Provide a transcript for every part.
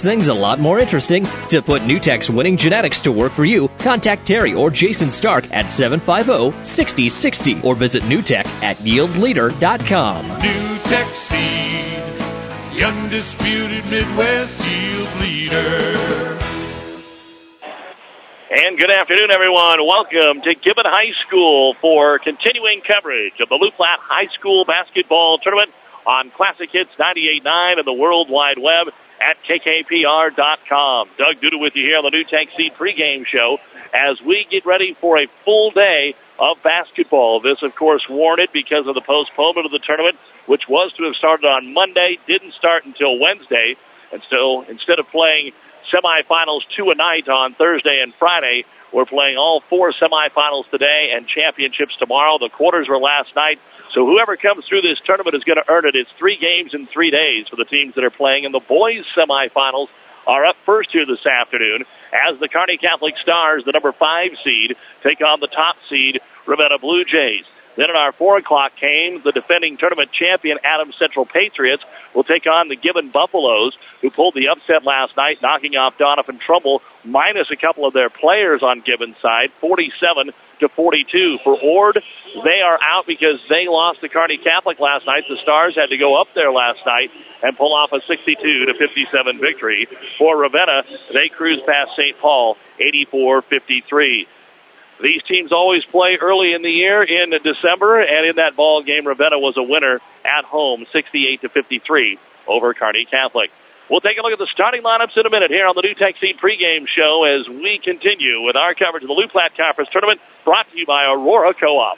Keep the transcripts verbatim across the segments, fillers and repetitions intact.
things a lot more interesting. To put NewTek's winning genetics to work for you, contact Terry or Jason Stark at seven five zero, six zero six zero or visit NewTek at yield leader dot com. NewTek Seed, the undisputed Midwest yield leader. And good afternoon, everyone. Welcome to Gibbon High School for continuing coverage of the Loup Platte High School basketball tournament on Classic Hits ninety-eight point nine and the World Wide Web at K K P R dot com. Doug Duda with you here on the NewTek Seed pregame show as we get ready for a full day of basketball. This, of course, warranted because of the postponement of the tournament, which was to have started on Monday, didn't start until Wednesday. And so instead of playing semifinals two a night on Thursday and Friday, we're playing all four semifinals today and championships tomorrow. The quarters were last night. So whoever comes through this tournament is going to earn it. It's three games in three days for the teams that are playing. And the boys' semifinals are up first here this afternoon as the Kearney Catholic Stars, the number five seed, take on the top seed, Ravenna Blue Jays. Then at our four o'clock game, the defending tournament champion Adams Central Patriots will take on the Gibbon Buffaloes, who pulled the upset last night, knocking off Donovan Trumbull, minus a couple of their players on Gibbon's side, forty-seven to forty-two. For Ord, they are out because they lost to Kearney Catholic last night. The Stars had to go up there last night and pull off a sixty-two to fifty-seven victory. For Ravenna, they cruised past Saint Paul, eighty-four fifty-three. These teams always play early in the year in December, and in that ball game, Ravenna was a winner at home, sixty-eight to fifty-three over Kearney Catholic. We'll take a look at the starting lineups in a minute here on the NewTek Seed pregame show as we continue with our coverage of the Loup Platte Conference Tournament, brought to you by Aurora Co-op.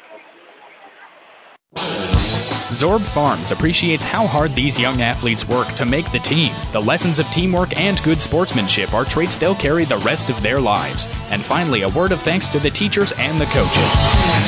Zorb Farms appreciates how hard these young athletes work to make the team. The lessons of teamwork and good sportsmanship are traits they'll carry the rest of their lives. And finally, a word of thanks to the teachers and the coaches.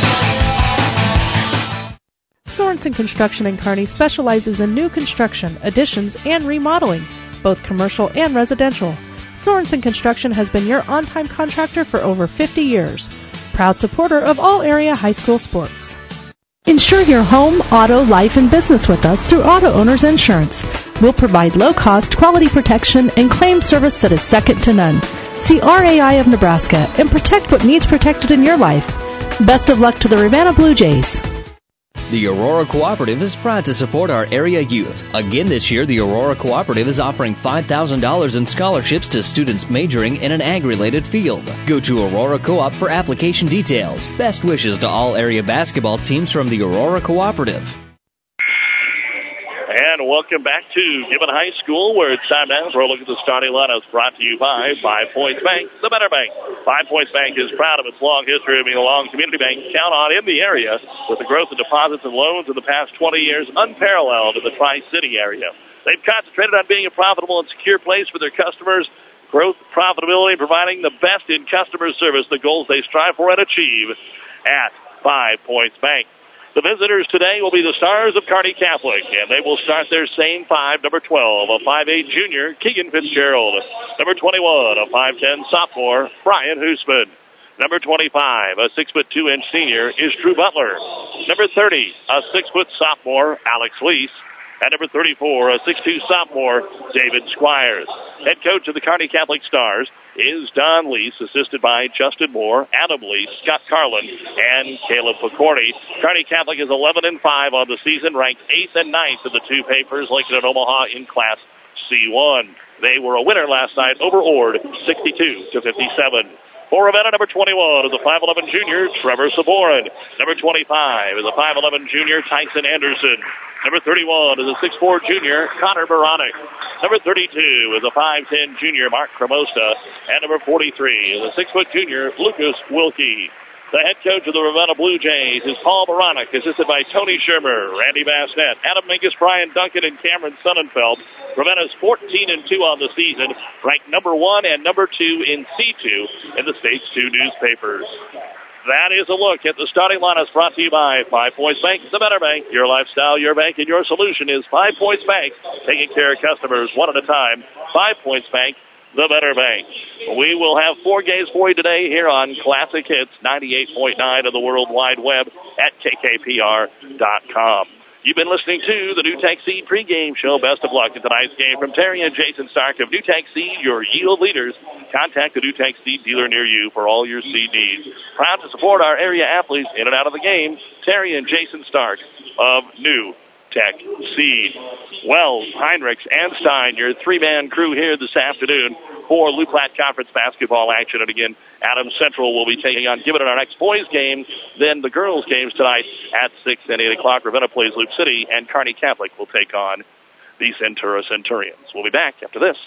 Sorensen Construction in Kearney specializes in new construction, additions, and remodeling, both commercial and residential. Sorensen Construction has been your on-time contractor for over fifty years. Proud supporter of all area high school sports. Insure your home, auto, life, and business with us through Auto Owners Insurance. We'll provide low-cost, quality protection and claim service that is second to none. See R A I of Nebraska and protect what needs protected in your life. Best of luck to the Ravenna Blue Jays. The Aurora Cooperative is proud to support our area youth. Again this year, the Aurora Cooperative is offering five thousand dollars in scholarships to students majoring in an ag-related field. Go to Aurora Co-op for application details. Best wishes to all area basketball teams from the Aurora Cooperative. And welcome back to Gibbon High School, where it's time now for a look at the starting lineups, brought to you by Five Points Bank, the Better Bank. Five Points Bank is proud of its long history of being a long community bank count on in the area, with the growth of deposits and loans in the past twenty years unparalleled in the Tri-City area. They've concentrated on being a profitable and secure place for their customers, growth, profitability, and providing the best in customer service, the goals they strive for and achieve at Five Points Bank. The visitors today will be the Stars of Kearney Catholic, and they will start their same five. Number twelve, a five eight junior, Keegan Fitzgerald. Number twenty-one, a five ten sophomore, Brian Hoosman. Number twenty-five, a six foot two inch senior, is Drew Butler. Number thirty, a six foot sophomore, Alex Lease. And number thirty-four, a six two sophomore, David Squires. Head coach of the Kearney Catholic Stars is Don Lease, assisted by Justin Moore, Adam Lease, Scott Carlin, and Caleb Picorni. Kearney Catholic is eleven and five on the season, ranked eighth and ninth in the two papers, Lincoln and Omaha in Class C one. They were a winner last night over Ord, sixty-two to fifty-seven. For Ravenna, number twenty-one is a five eleven junior, Trevor Saborin. Number twenty-five is a five eleven junior, Tyson Anderson. Number thirty-one is a six four junior, Connor Baronic. Number thirty-two is a five ten junior, Mark Cremosta. And number forty-three is a six foot junior, Lucas Wilkie. The head coach of the Ravenna Blue Jays is Paul Baronic, assisted by Tony Shermer, Randy Bassett, Adam Minkus, Brian Duncan, and Cameron Sonnenfeld. Ravenna's fourteen and two on the season, ranked number one and number two in C two in the state's two newspapers. That is a look at the starting lineups, brought to you by Five Points Bank, the Better Bank. Your lifestyle, your bank, and your solution is Five Points Bank, taking care of customers one at a time. Five Points Bank, the Better Bank. We will have four games for you today here on Classic Hits ninety-eight point nine of the World Wide Web at K K P R dot com. You've been listening to the NewTek Seed pregame show. Best of luck in tonight's game from Terry and Jason Stark of NewTek Seed, your yield leaders. Contact the NewTek Seed dealer near you for all your seed needs. Proud to support our area athletes in and out of the game. Terry and Jason Stark of NewTek Seed. Wells, Heinrichs, and Stein, your three-man crew here this afternoon for Loup Platte Conference basketball action. And again, Adams Central will be taking on Gibbon in our next boys game. Then the girls games tonight at six and eight o'clock. Ravenna plays Loup City, and Kearney Catholic will take on the Centura Centurions. We'll be back after this.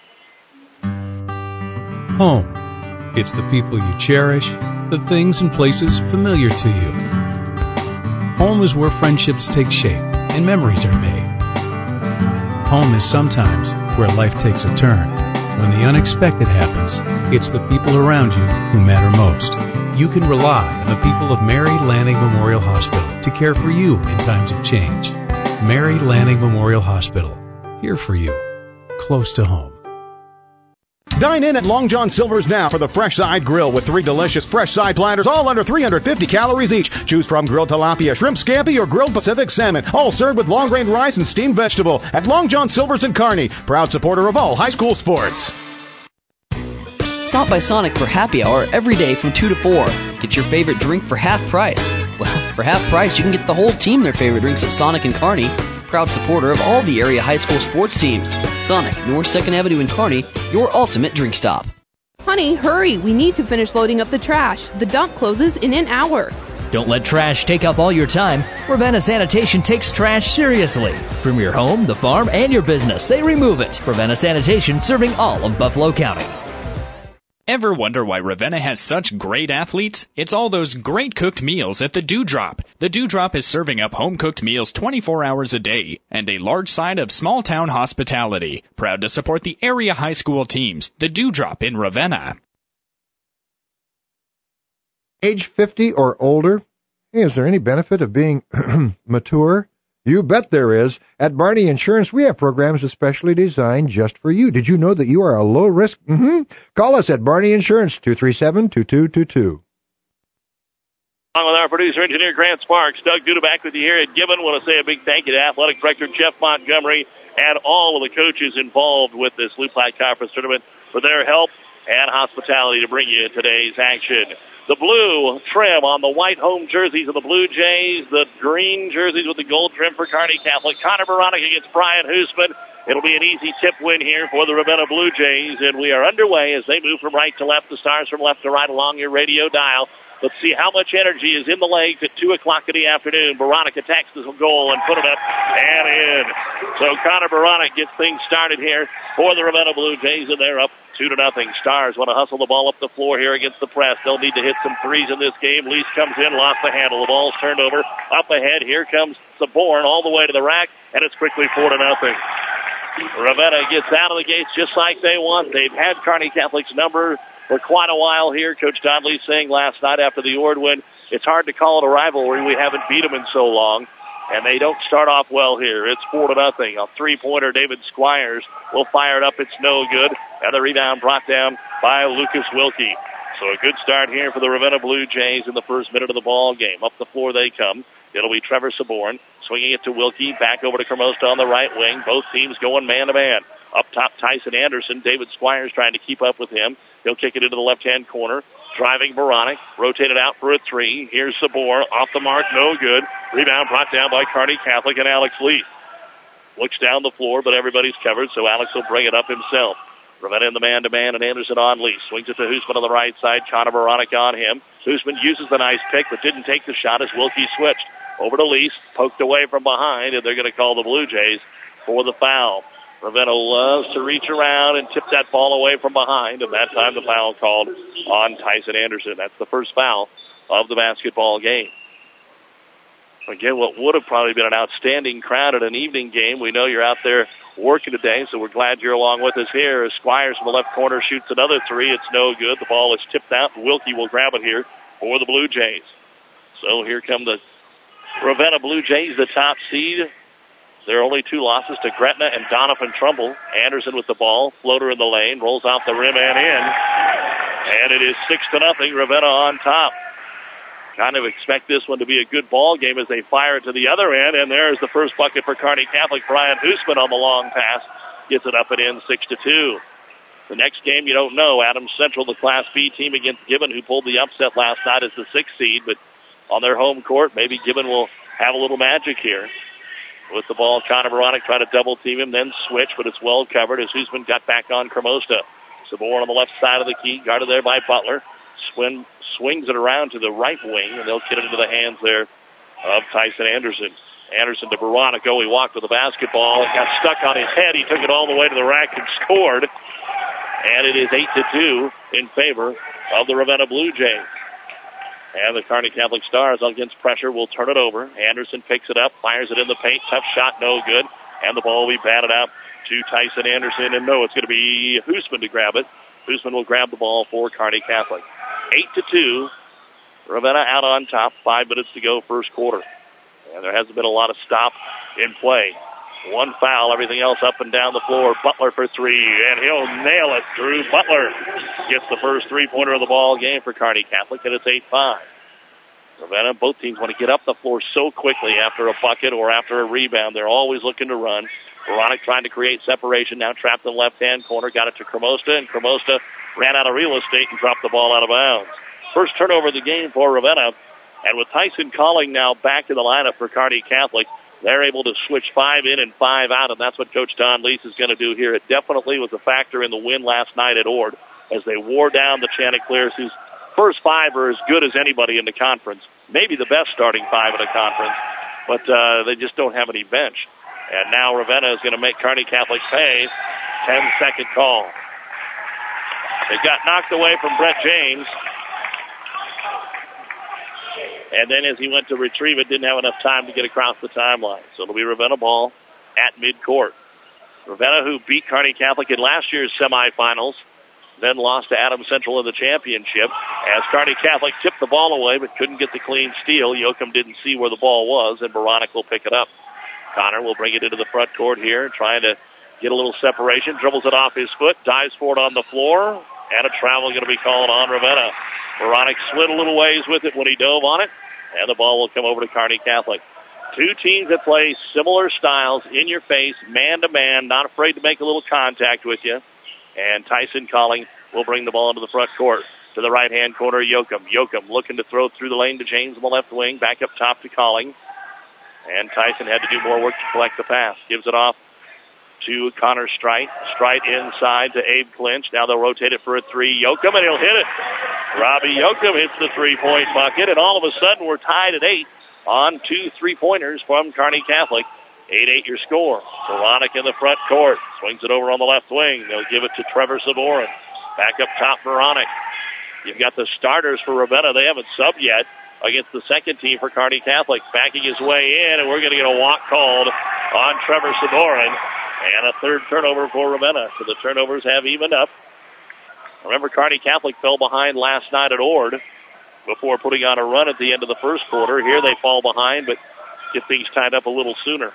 Home. It's the people you cherish, the things and places familiar to you. Home is where friendships take shape and memories are made. Home is sometimes where life takes a turn. When the unexpected happens, it's the people around you who matter most. You can rely on the people of Mary Lanning Memorial Hospital to care for you in times of change. Mary Lanning Memorial Hospital, here for you, close to home. Dine in at Long John Silver's now for the Fresh Side Grill with three delicious fresh side platters, all under three hundred fifty calories each. Choose from grilled tilapia, shrimp scampi, or grilled Pacific salmon, all served with long grain rice and steamed vegetable at Long John Silver's in Kearney, proud supporter of all high school sports. Stop by Sonic for happy hour every day from two to four. Get your favorite drink for half price. Well, for half price, you can get the whole team their favorite drinks at Sonic in Kearney. Proud supporter of all the area high school sports teams. Sonic, North second Avenue in Kearney, your ultimate drink stop. Honey, hurry. We need to finish loading up the trash. The dump closes in an hour. Don't let trash take up all your time. Ravenna Sanitation takes trash seriously. From your home, the farm, and your business, they remove it. Ravenna Sanitation, serving all of Buffalo County. Ever wonder why Ravenna has such great athletes? It's all those great cooked meals at the Dewdrop. The Dewdrop is serving up home-cooked meals twenty-four hours a day and a large side of small-town hospitality. Proud to support the area high school teams. The Dewdrop in Ravenna. Age fifty or older? Hey, is there any benefit of being mature? You bet there is. At Barney Insurance, we have programs especially designed just for you. Did you know that you are a low risk? Mm-hmm. Call us at Barney Insurance, two three seven, two two two two. Along with our producer, engineer Grant Sparks, Doug Duda back with you here at Gibbon. Want to say a big thank you to Athletic Director Jeff Montgomery and all of the coaches involved with this Loup Platte Conference tournament for their help and hospitality to bring you today's action. The blue trim on the white home jerseys of the Blue Jays, the green jerseys with the gold trim for Kearney Catholic. Connor Baranek against Brian Hoosman. It'll be an easy tip win here for the Ravenna Blue Jays, and we are underway as they move from right to left, the Stars from left to right along your radio dial. Let's see how much energy is in the legs at two o'clock in the afternoon. Baranek attacks the goal and put it up and in. So Connor Baranek gets things started here for the Ravenna Blue Jays, and they're up two to nothing. Stars want to hustle the ball up the floor here against the press. They'll need to hit some threes in this game. Lease comes in, lost the handle. The ball's turned over. Up ahead, here comes Saborn all the way to the rack, and it's quickly four to nothing. Ravenna gets out of the gates just like they want. They've had Kearney Catholic's number for quite a while here. Coach Donnelly saying last night after the Ord win, it's hard to call it a rivalry. We haven't beat them in so long. And they don't start off well here. It's four to nothing. A three-pointer, David Squires will fire it up. It's no good. And the rebound brought down by Lucas Wilkie. So a good start here for the Ravenna Blue Jays in the first minute of the ball game. Up the floor they come. It'll be Trevor Saborn swinging it to Wilkie. Back over to Kermosta on the right wing. Both teams going man-to-man. Up top, Tyson Anderson. David Squires trying to keep up with him. He'll kick it into the left-hand corner. Driving Baranek. Rotated out for a three. Here's Sabor. Off the mark. No good. Rebound brought down by Kearney Catholic and Alex Leaf. Looks down the floor, but everybody's covered, so Alex will bring it up himself. Ravenna in the man-to-man, and Anderson on Leaf. Swings it to Hoosman on the right side. Connor Baranek on him. Hoosman uses the nice pick, but didn't take the shot as Wilkie switched. Over to Leaf. Poked away from behind, and they're going to call the Blue Jays for the foul. Ravenna loves to reach around and tip that ball away from behind, and that time the foul called on Tyson Anderson. That's the first foul of the basketball game. Again, what would have probably been an outstanding crowd at an evening game. We know you're out there working today, so we're glad you're along with us here. As Squires in the left corner shoots another three. It's no good. The ball is tipped out. Wilkie will grab it here for the Blue Jays. So here come the Ravenna Blue Jays, the top seed. There are only two losses to Gretna and Donovan Trumbull. Anderson with the ball. Floater in the lane. Rolls off the rim and in. And it is six to nothing. Ravenna on top. kind of expect this one to be a good ball game as they fire it to the other end. And there's the first bucket for Kearney Catholic. Brian Hoosman on the long pass gets it up and in, six to two. The next game, you don't know. Adams Central, the Class B team against Gibbon, who pulled the upset last night as the sixth seed, but on their home court, maybe Gibbon will have a little magic here. With the ball, Connor Moronic trying to double team him, then switch, but it's well covered as Hoosman got back on Cremosta. Saborn on the left side of the key, guarded there by Butler. Swin, swings it around to the right wing, and they'll get it into the hands there of Tyson Anderson. Anderson to Veronico. He walked with the basketball and got stuck on his head. He took it all the way to the rack and scored. And it is eight to two in favor of the Ravenna Blue Jays. And the Kearney Catholic Stars, against pressure, will turn it over. Anderson picks it up, fires it in the paint. Tough shot, no good. And the ball will be batted out to Tyson Anderson. And no, it's going to be Hoosman to grab it. Hoosman will grab the ball for Kearney Catholic. Eight to two. Ravenna out on top. Five minutes to go, first quarter. And there hasn't been a lot of stop in play. One foul, everything else up and down the floor. Butler for three, and he'll nail it. Drew Butler gets the first three-pointer of the ball game for Kearney Catholic, and it's eight five. Ravenna, both teams want to get up the floor so quickly after a bucket or after a rebound. They're always looking to run. Veronic trying to create separation, now trapped in the left-hand corner. Got it to Cremosta, and Cremosta ran out of real estate and dropped the ball out of bounds. First turnover of the game for Ravenna, and with Tyson Calling now back in the lineup for Kearney Catholic, they're able to switch five in and five out, and that's what Coach Don Leese is going to do here. It definitely was a factor in the win last night at Ord as they wore down the Chanticleers, whose first five are as good as anybody in the conference, maybe the best starting five in the conference, but uh, they just don't have any bench. And now Ravenna is going to make Kearney Catholic pay. ten-second call. It got knocked away from Brett James. And then as he went to retrieve it, didn't have enough time to get across the timeline. So it'll be Ravenna ball at midcourt. Ravenna, who beat Kearney Catholic in last year's semifinals, then lost to Adams Central in the championship. As Kearney Catholic tipped the ball away but couldn't get the clean steal, Yoakum didn't see where the ball was, and Veronic will pick it up. Connor will bring it into the front court here, trying to get a little separation, dribbles it off his foot, dives for it on the floor, and a travel going to be called on Ravenna. Veronic slid a little ways with it when he dove on it, and the ball will come over to Kearney Catholic. Two teams that play similar styles, in your face, man-to-man, not afraid to make a little contact with you. And Tyson Calling will bring the ball into the front court. To the right-hand corner, Yoakum. Yoakum looking to throw through the lane to James on the left wing, back up top to Calling. And Tyson had to do more work to collect the pass. Gives it off to Connor Strite. Strite inside to Abe Clinch. Now they'll rotate it for a three. Yoakum, and he'll hit it. Robbie Yoakum hits the three-point bucket, and all of a sudden we're tied at eight on two three-pointers from Kearney Catholic. eight eight your score. Veronic in the front court. Swings it over on the left wing. They'll give it to Trevor Saborin. Back up top, Veronic. You've got the starters for Ravenna. They haven't subbed yet against the second team for Kearney Catholic. Backing his way in, and we're going to get a walk called on Trevor Saborin. And a third turnover for Ravenna. So the turnovers have evened up. Remember, Kearney Catholic fell behind last night at Ord before putting on a run at the end of the first quarter. Here they fall behind, but get things tied up a little sooner.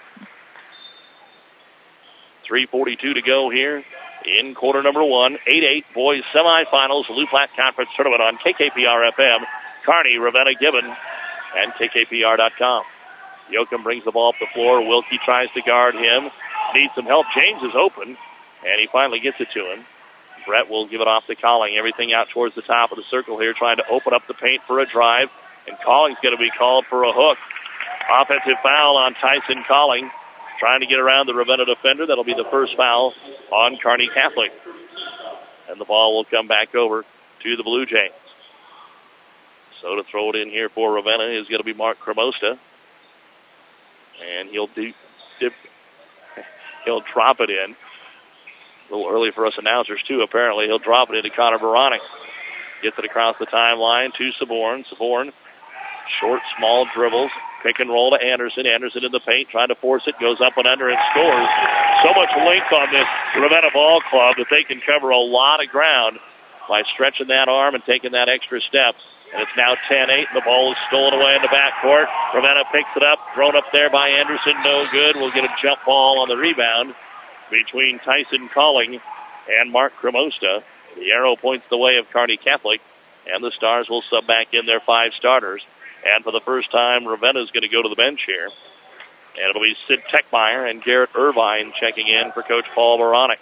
three forty-two to go here in quarter number one. eight eight boys semifinals, Loup Platte Conference Tournament on K K P R F M. Kearney, Ravenna, Gibbon, and K K P R dot com. Yoakum brings the ball up the floor. Wilkie tries to guard him. Needs some help. James is open, and he finally gets it to him. Brett will give it off to Calling. Everything out towards the top of the circle here, trying to open up the paint for a drive. And Calling's going to be called for a hook. Offensive foul on Tyson Calling. Trying to get around the Ravenna defender. That'll be the first foul on Kearney Catholic. And the ball will come back over to the Blue Jays. So to throw it in here for Ravenna is going to be Mark Cremosta. And he'll do, dip, he'll drop it in. A little early for us announcers, too, apparently. He'll drop it into Connor Veronic. Gets it across the timeline to Saborn. Saborn, short, small dribbles. Pick and roll to Anderson. Anderson in the paint, trying to force it. Goes up and under and scores. So much length on this Ravenna ball club that they can cover a lot of ground by stretching that arm and taking that extra step. And it's now ten eight, and the ball is stolen away in the backcourt. Ravenna picks it up, thrown up there by Anderson. No good. We'll get a jump ball on the rebound between Tyson Calling and Mark Cremosta. The arrow points the way of Kearney Catholic, and the Stars will sub back in their five starters. And for the first time, Ravenna's going to go to the bench here. And it'll be Sid Techmeyer and Garrett Irvine checking in for Coach Paul Beranek.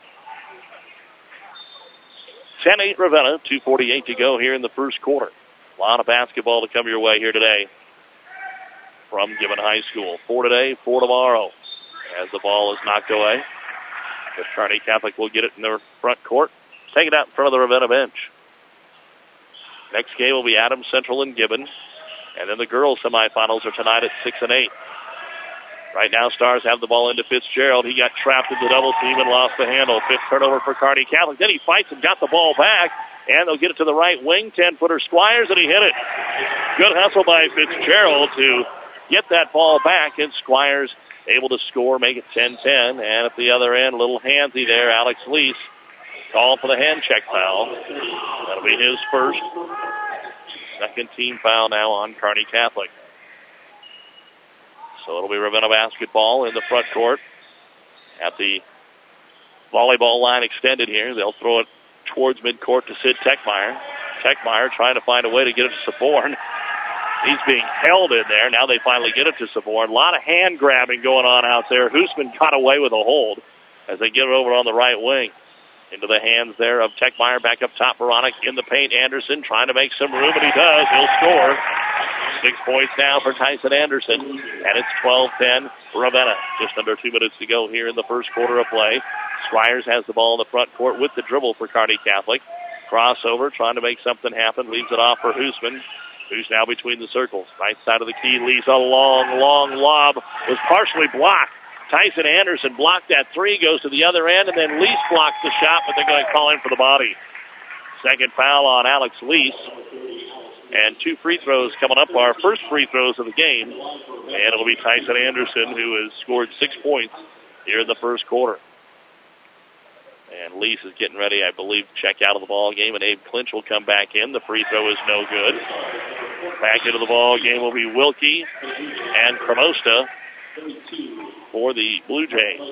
ten eight Ravenna, two forty-eight to go here in the first quarter. A lot of basketball to come your way here today from Gibbon High School. Four today, four tomorrow. As the ball is knocked away, but Kearney Catholic will get it in their front court. Take it out in front of the Ravenna bench. Next game will be Adams Central and Gibbon. And then the girls' semifinals are tonight at six and eight. Right now, Stars have the ball into Fitzgerald. He got trapped in the double team and lost the handle. Fifth turnover for Kearney Catholic. Then he fights and got the ball back. And they'll get it to the right wing. ten-footer Squires, and he hit it. Good hustle by Fitzgerald to get that ball back. And Squires able to score, make it ten ten. And at the other end, a little handsy there, Alex Lease. Called for the hand check foul. That'll be his first. Second team foul now on Kearney Catholic. So it'll be Ravenna basketball in the front court at the volleyball line extended here. They'll throw it towards midcourt to Sid Techmeyer. Techmeyer trying to find a way to get it to Saborn. He's being held in there. Now they finally get it to Saborn. A lot of hand grabbing going on out there. Hoosman got away with a hold as they get it over on the right wing. Into the hands there of Techmeyer. Back up top, Beranek in the paint. Anderson trying to make some room, and he does. He'll score. Six points now for Tyson Anderson. And it's twelve ten Ravenna. Just under two minutes to go here in the first quarter of play. Squires has the ball in the front court with the dribble for Kearney Catholic. Crossover, trying to make something happen. Leaves it off for Hoosman. Who's now between the circles. Right side of the key. Leaves a long, long lob. Was partially blocked. Tyson Anderson blocked that three, goes to the other end, and then Lease blocks the shot, but they're going to call him for the body. Second foul on Alex Lease. And two free throws coming up, our first free throws of the game. And it'll be Tyson Anderson, who has scored six points here in the first quarter. And Lease is getting ready, I believe, to check out of the ball game, and Abe Clinch will come back in. The free throw is no good. Back into the ball game will be Wilkie and Cremosta for the Blue Jays.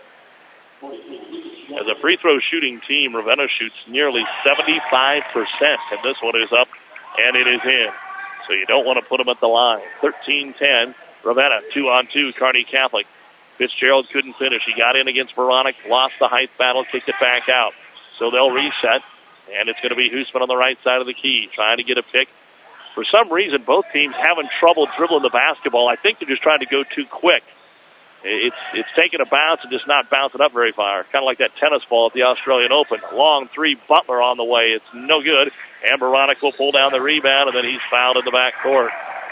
As a free throw shooting team, Ravenna shoots nearly seventy-five percent, and this one is up, and it is in. So you don't want to put them at the line. thirteen ten, Ravenna, two on two, Kearney Catholic. Fitzgerald couldn't finish. He got in against Beranek, lost the height battle, kicked it back out. So they'll reset, and it's going to be Hoosman on the right side of the key, trying to get a pick. For some reason, both teams having trouble dribbling the basketball. I think they're just trying to go too quick. It's it's taking a bounce and just not bouncing up very far. Kind of like that tennis ball at the Australian Open. Long three, Butler on the way. It's no good. And Beranek will pull down the rebound, and then he's fouled in the backcourt.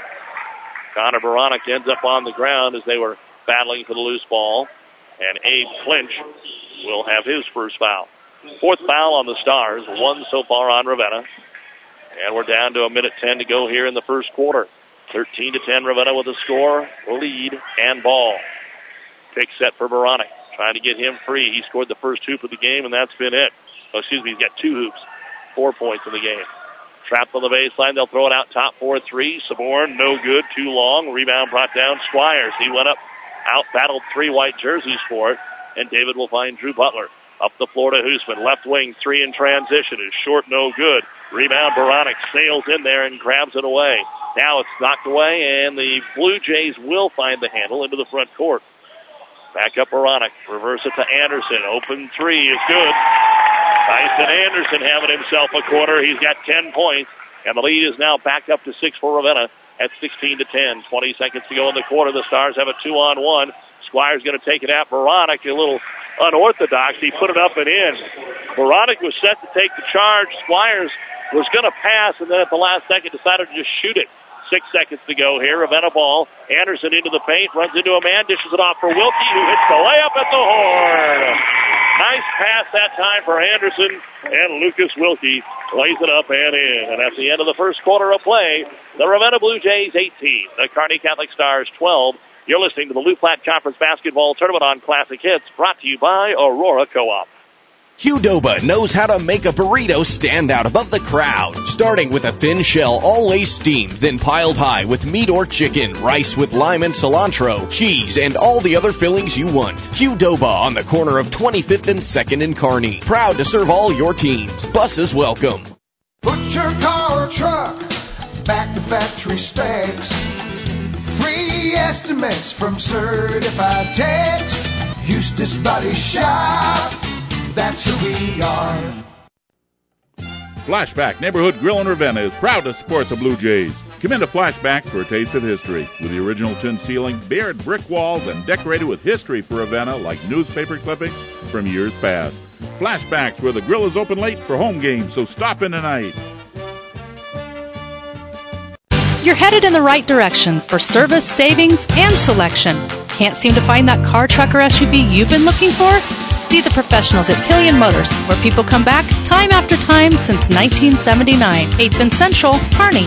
Connor Beranek ends up on the ground as they were battling for the loose ball. And Abe Clinch will have his first foul. Fourth foul on the Stars. One so far on Ravenna. And we're down to a minute ten to go here in the first quarter. thirteen to ten, Ravenna with a score, lead, and ball. Pick set for Beranek. Trying to get him free. He scored the first hoop of the game, and that's been it. Oh, excuse me, he's got two hoops. Four points in the game. Trapped on the baseline. They'll throw it out top four three. Saborn, no good. Too long. Rebound brought down Squires. He went up, out, battled three white jerseys for it, and David will find Drew Butler. Up the floor to Hoosman. Left wing, three in transition. Is short, no good. Rebound, Beranek sails in there and grabs it away. Now it's knocked away, and the Blue Jays will find the handle into the front court. Back up Beranek. Reverse it to Anderson. Open three is good. Tyson Anderson having himself a quarter. He's got ten points, and the lead is now back up to six for Ravenna at sixteen to ten. twenty seconds to go in the quarter. The Stars have a two-on-one. Squire's going to take it at Beranek. A little unorthodox. He put it up and in. Beranek was set to take the charge. Squires was going to pass, and then at the last second decided to just shoot it. Six seconds to go here. Ravenna ball. Anderson into the paint. Runs into a man. Dishes it off for Wilkie, who hits the layup at the horn. Nice pass that time for Anderson. And Lucas Wilkie lays it up and in. And at the end of the first quarter of play, the Ravenna Blue Jays eighteen. The Kearney Catholic Stars twelve. You're listening to the Lou Platte Conference Basketball Tournament on Classic Hits. Brought to you by Aurora Co-op. Qdoba knows how to make a burrito stand out above the crowd. Starting with a thin shell, always steamed, then piled high with meat or chicken, rice with lime and cilantro, cheese, and all the other fillings you want. Qdoba on the corner of twenty-fifth and second in Kearney. Proud to serve all your teams. Buses welcome. Put your car or truck back to factory specs. Free estimates from certified techs. Eustace Body Shop, that's who we are. Flashback Neighborhood Grill in Ravenna is proud to support the Blue Jays. Come into Flashbacks for a taste of history. With the original tin ceiling, bared brick walls, and decorated with history for Ravenna like newspaper clippings from years past. Flashbacks, where the grill is open late for home games, so stop in tonight. You're headed in the right direction for service, savings, and selection. Can't seem to find that car, truck, or S U V you've been looking for? See the professionals at Killian Motors, where people come back time after time since nineteen seventy-nine. eighth and Central, Kearney.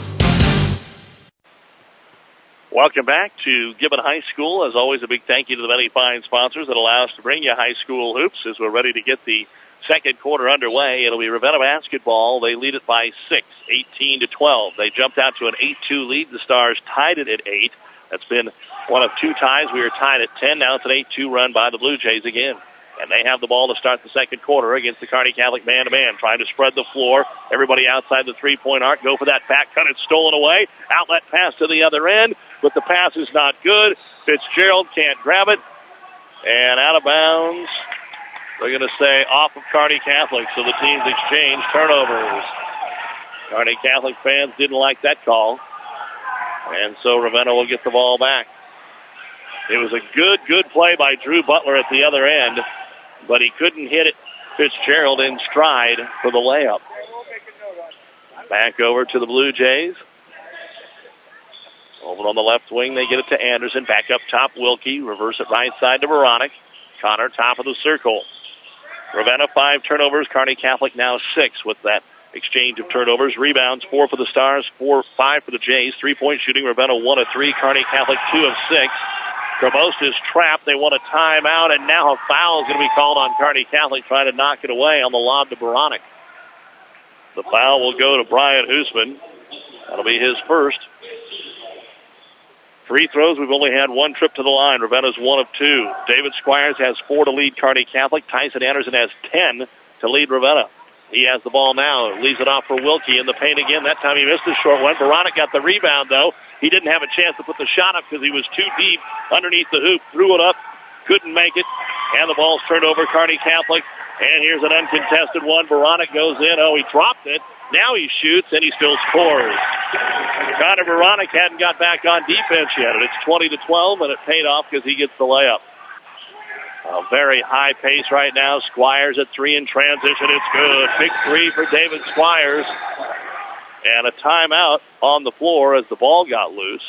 Welcome back to Gibbon High School. As always, a big thank you to the many fine sponsors that allow us to bring you high school hoops as we're ready to get the second quarter underway. It'll be Ravenna basketball. They lead it by six, eighteen to twelve. They jumped out to an eight two lead. The Stars tied it at eight. That's been one of two ties. We were tied at ten. Now it's an eight two run by the Blue Jays again. And they have the ball to start the second quarter against the Kearney Catholic man-to-man, trying to spread the floor. Everybody outside the three-point arc. Go for that back cut. It's stolen away. Outlet pass to the other end, but the pass is not good. Fitzgerald can't grab it. And out of bounds. They're going to say off of Kearney Catholic, so the teams exchange turnovers. Kearney Catholic fans didn't like that call. And so Ravenna will get the ball back. It was a good, good play by Drew Butler at the other end, but he couldn't hit it. Fitzgerald in stride for the layup. Back over to the Blue Jays. Over on the left wing, they get it to Anderson. Back up top, Wilkie. Reverse it right side to Veronic. Connor, top of the circle. Ravenna, five turnovers. Kearney Catholic now six with that exchange of turnovers. Rebounds, four for the Stars, four, five for the Jays. Three-point shooting, Ravenna one of three. Kearney Catholic two of six. Kramost is trapped. They want a timeout, and now a foul is going to be called on Kearney Catholic, trying to knock it away on the lob to Veronic. The foul will go to Brian Hoosman. That'll be his first. Free throws, we've only had one trip to the line. Ravenna's one of two. David Squires has four to lead Kearney Catholic. Tyson Anderson has ten to lead Ravenna. He has the ball now. Leaves it off for Wilkie in the paint again. That time he missed a short one. Veronic got the rebound, though. He didn't have a chance to put the shot up because he was too deep underneath the hoop. Threw it up. Couldn't make it. And the ball's turned over Kearney Catholic. And here's an uncontested one. Veronic goes in. Oh, he dropped it. Now he shoots, and he still scores. Connor Veronic hadn't got back on defense yet. And it's twenty to twelve, and it paid off because he gets the layup. A very high pace right now. Squires at three in transition. It's good. Big three for David Squires. And a timeout on the floor as the ball got loose.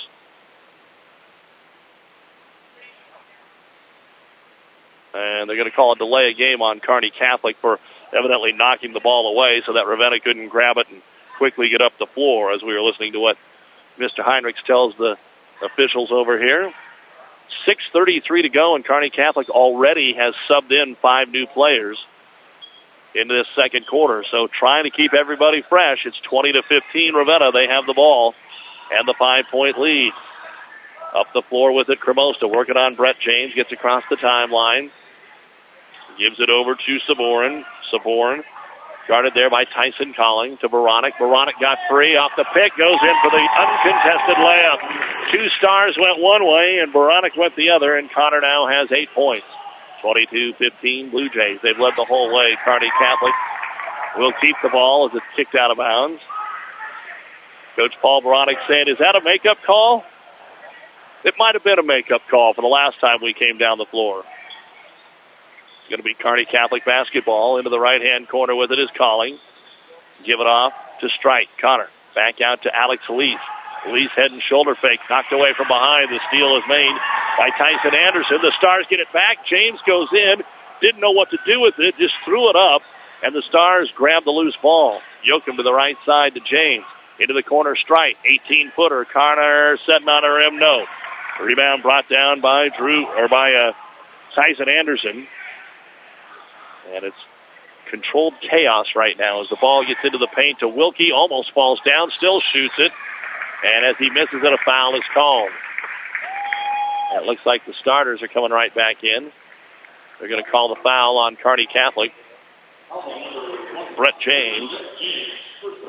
And they're going to call a delay of game on Kearney Catholic for evidently knocking the ball away so that Ravenna couldn't grab it and quickly get up the floor, as we were listening to what Mister Heinrichs tells the officials over here. six thirty-three to go, and Kearney Catholic already has subbed in five new players into this second quarter. So trying to keep everybody fresh. It's twenty to fifteen Ravenna. They have the ball and the five-point lead. Up the floor with it, Cremosta working on Brett James. Gets across the timeline. Gives it over to Saborn. Saborn guarded there by Tyson Calling to Veronic. Veronic got free off the pick. Goes in for the uncontested layup. Two Stars went one way and Veronic went the other. And Connor now has eight points. twenty-two fifteen Blue Jays. They've led the whole way. Kearney Catholic will keep the ball as it's kicked out of bounds. Coach Paul Veronic saying, is that a makeup call? It might have been a makeup call for the last time we came down the floor. It's going to be Kearney Catholic basketball. Into the right-hand corner with it is Calling. Give it off to Strike. Connor back out to Alex Lease. Lease head and shoulder fake. Knocked away from behind. The steal is made by Tyson Anderson. The Stars get it back. James goes in. Didn't know what to do with it. Just threw it up. And the Stars grab the loose ball. Yoakum to the right side to James. Into the corner, Strike. eighteen-footer. Connor setting on a rim. No. Rebound brought down by Drew, or by uh, Tyson Anderson. And it's controlled chaos right now as the ball gets into the paint to Wilkie. Almost falls down, still shoots it. And as he misses it, a foul is called. And it looks like the starters are coming right back in. They're going to call the foul on Kearney Catholic. Brett James.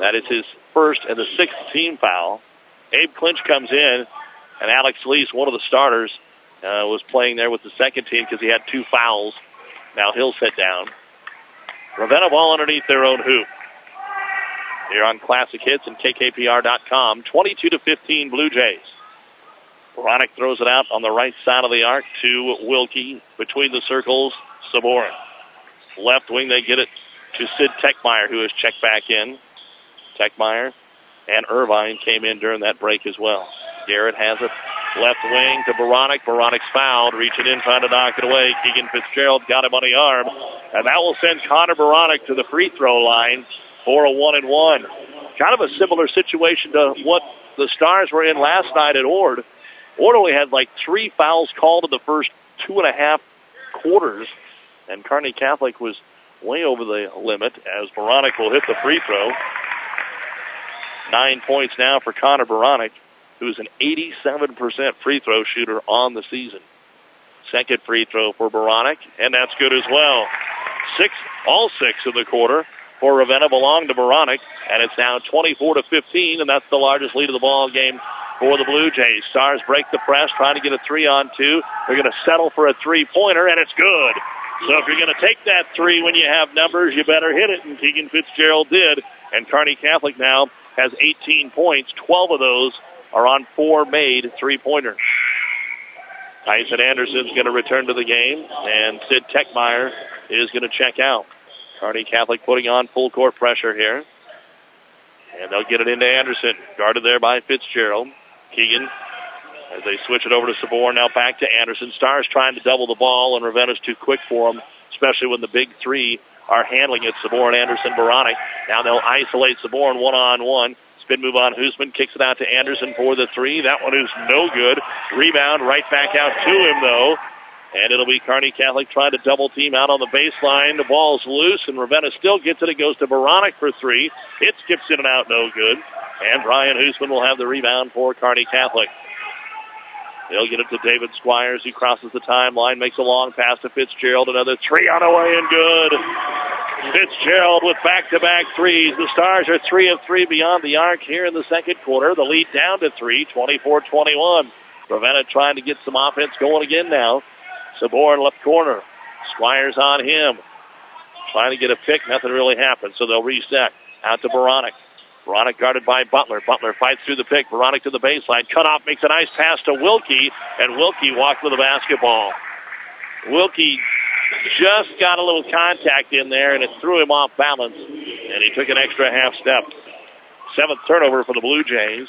That is his first and the sixth team foul. Abe Clinch comes in, and Alex Lease, one of the starters, uh, was playing there with the second team because he had two fouls. Now he'll sit down. Ravenna ball underneath their own hoop. Here on Classic Hits and K K P R dot com, twenty-two to fifteen Blue Jays. Beranek throws it out on the right side of the arc to Wilkie. Between the circles, Sabourin. Left wing, they get it to Sid Techmeyer, who has checked back in. Techmeyer and Irvine came in during that break as well. Garrett has it left wing to Beranek. Baranek's fouled, reaching in, trying to knock it away. Keegan Fitzgerald got him on the arm, and that will send Connor Beranek to the free throw line for a one and one. Kind of a similar situation to what the Stars were in last night at Ord. Ord only had like three fouls called in the first two and a half quarters, and Kearney Catholic was way over the limit as Beranek will hit the free throw. Nine points now for Connor Beranek, who's an eighty-seven percent free throw shooter on the season. Second free throw for Beranek, and that's good as well. Six, all six of the quarter for Ravenna belong to Beranek, and it's now twenty-four to fifteen, and that's the largest lead of the ball game for the Blue Jays. Stars break the press, trying to get a three on two. They're going to settle for a three-pointer, and it's good. So if you're going to take that three when you have numbers, you better hit it, and Keegan Fitzgerald did. And Kearney Catholic now has eighteen points. twelve of those are on four made three-pointers. Tyson Anderson's going to return to the game, and Sid Techmeyer is going to check out. Kearney Catholic putting on full court pressure here. And they'll get it into Anderson. Guarded there by Fitzgerald. Keegan, as they switch it over to Sabor, now back to Anderson. Stars trying to double the ball, and Ravenna's too quick for them, especially when the big three are handling it. Sabor and Anderson, Beranek. Now they'll isolate Sabor one-on-one. Spin move on Hoosman, kicks it out to Anderson for the three. That one is no good. Rebound right back out to him, though. And it'll be Kearney Catholic trying to double team out on the baseline. The ball's loose, and Ravenna still gets it. It goes to Beranek for three. It skips in and out, no good. And Brian Hoosman will have the rebound for Kearney Catholic. They'll get it to David Squires. He crosses the timeline, makes a long pass to Fitzgerald. Another three on the way and good. Fitzgerald with back-to-back threes. The Stars are three of three beyond the arc here in the second quarter. The lead down to three, twenty-four twenty-one. Ravenna trying to get some offense going again now. Sabor in left corner. Squires on him. Trying to get a pick. Nothing really happened, so they'll reset. Out to Beranek. Beranek guarded by Butler. Butler fights through the pick. Beranek to the baseline. Cut off, makes a nice pass to Wilkie, and Wilkie walked with the basketball. Wilkie just got a little contact in there, and it threw him off balance, and he took an extra half step. Seventh turnover for the Blue Jays.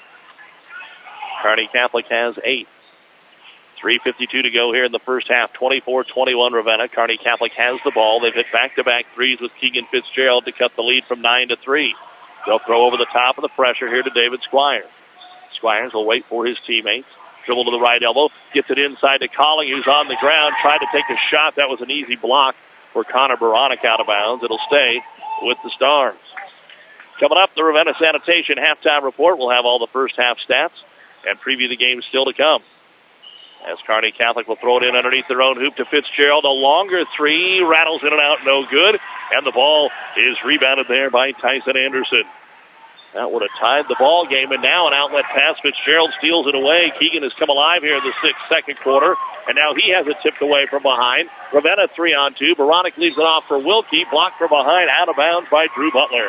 Kearney Catholic has eight. three fifty-two to go here in the first half. twenty-four twenty-one Ravenna. Kearney Catholic has the ball. They've hit back-to-back threes with Keegan Fitzgerald to cut the lead from nine to three. They'll throw over the top of the pressure here to David Squires. Squires will wait for his teammates. Dribble to the right elbow. Gets it inside to Colling, who's on the ground. Tried to take a shot. That was an easy block for Connor Beranek out of bounds. It'll stay with the Stars. Coming up, the Ravenna Sanitation halftime report. We'll have all the first half stats and preview the game still to come. As Kearney Catholic will throw it in underneath their own hoop to Fitzgerald. A longer three, rattles in and out, no good. And the ball is rebounded there by Tyson Anderson. That would have tied the ball game, and now an outlet pass. Fitzgerald steals it away. Keegan has come alive here in the sixth, second quarter, and now he has it tipped away from behind. Ravenna three on two. Beranek leaves it off for Wilkie. Blocked from behind, out of bounds by Drew Butler.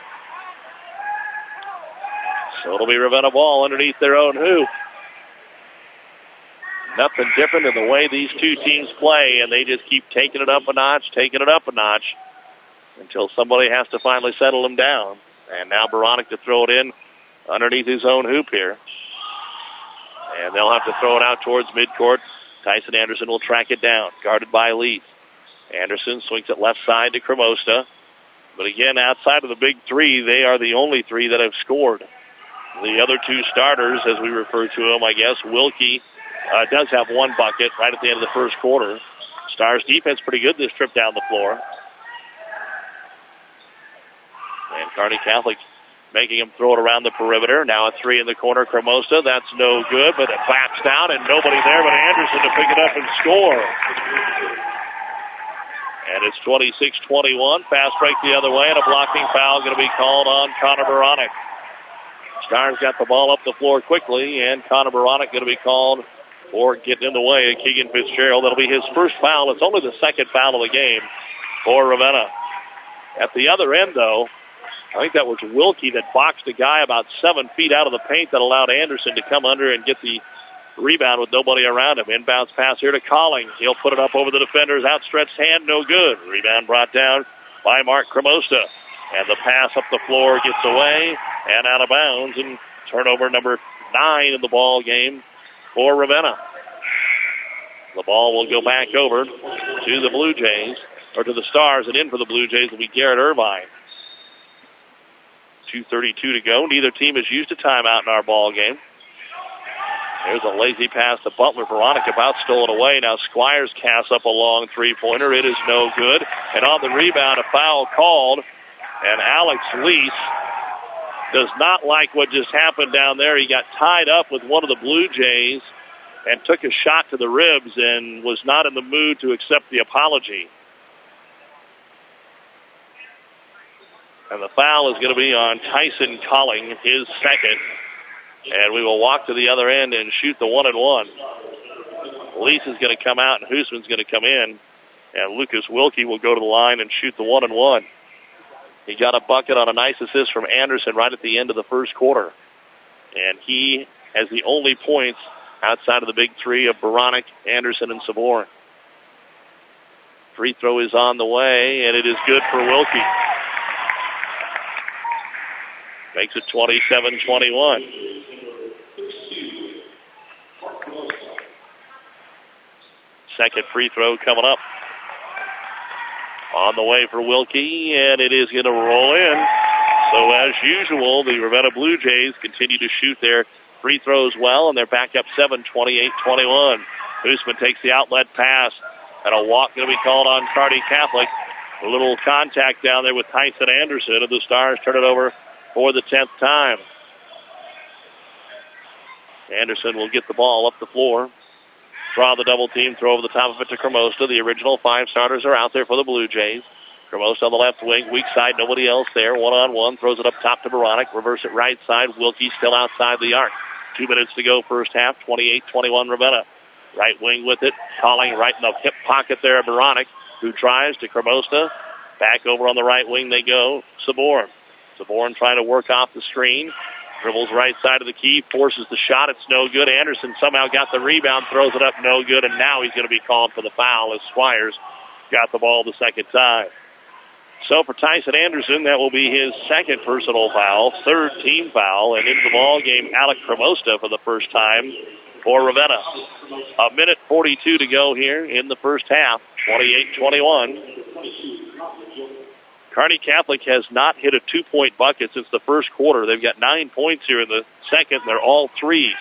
So it'll be Ravenna ball underneath their own hoop. Nothing different in the way these two teams play, and they just keep taking it up a notch, taking it up a notch, until somebody has to finally settle them down. And now Beranek to throw it in underneath his own hoop here. And they'll have to throw it out towards midcourt. Tyson Anderson will track it down, guarded by Leith. Anderson swings it left side to Cremosta. But again, outside of the big three, they are the only three that have scored. The other two starters, as we refer to them, I guess, Wilkie uh, does have one bucket right at the end of the first quarter. Stars defense pretty good this trip down the floor. And Kearney Catholic making him throw it around the perimeter. Now a three in the corner, Cremosta. That's no good, but it backs down, and nobody there but Anderson to pick it up and score. And it's twenty-six twenty-one. Fast break the other way, and a blocking foul going to be called on Connor Baronic. Stars got the ball up the floor quickly, and Connor Baronic going to be called for getting in the way of Keegan Fitzgerald. That'll be his first foul. It's only the second foul of the game for Ravenna. At the other end, though, I think that was Wilkie that boxed a guy about seven feet out of the paint that allowed Anderson to come under and get the rebound with nobody around him. Inbounds pass here to Colling. He'll put it up over the defender's outstretched hand. No good. Rebound brought down by Mark Cremosta. And the pass up the floor gets away and out of bounds. And turnover number nine in the ball game for Ravenna. The ball will go back over to the Blue Jays, or to the Stars, and in for the Blue Jays will be Garrett Irvine. two thirty-two to go. Neither team has used a timeout in our ball game. There's a lazy pass to Butler. Veronica about stolen away. Now Squires casts up a long three-pointer. It is no good. And on the rebound, a foul called. And Alex Lease does not like what just happened down there. He got tied up with one of the Blue Jays and took a shot to the ribs and was not in the mood to accept the apology. And the foul is going to be on Tyson Colling, his second. And we will walk to the other end and shoot the one and one. Lease is going to come out and Hoosman's going to come in. And Lucas Wilkie will go to the line and shoot the one and one. He got a bucket on a nice assist from Anderson right at the end of the first quarter. And he has the only points outside of the big three of Baronic, Anderson, and Sabor. Free throw is on the way, and it is good for Wilkie. Makes it twenty-seven twenty-one. Second free throw coming up. On the way for Wilkie, and it is going to roll in. So as usual, the Ravenna Blue Jays continue to shoot their free throws well, and they're back up seven, twenty-eight twenty-one. Hoosman takes the outlet pass, and a walk going to be called on Kearney Catholic. A little contact down there with Tyson Anderson, and the Stars turn it over for the tenth time. Anderson will get the ball up the floor. Draw the double team, throw over the top of it to Cremosta. The original five starters are out there for the Blue Jays. Cremosta on the left wing, weak side, nobody else there. One-on-one, throws it up top to Baronic. Reverse it right side. Wilkie still outside the arc. Two minutes to go first half, twenty-eight twenty-one Ravenna. Right wing with it, Calling right in the hip pocket there of Baronic, who tries to Cremosta. Back over on the right wing they go. Saborn. Saborn trying to work off the screen. Dribbles right side of the key, forces the shot. It's no good. Anderson somehow got the rebound, throws it up, no good, and now he's going to be called for the foul as Squires got the ball the second time. So for Tyson Anderson, that will be his second personal foul, third team foul, and into the ball game, Alec Cremosta for the first time for Ravenna. A minute forty-two to go here in the first half, twenty-eight twenty-one. Kearney Catholic has not hit a two-point bucket since the first quarter. They've got nine points here in the second, and they're all threes.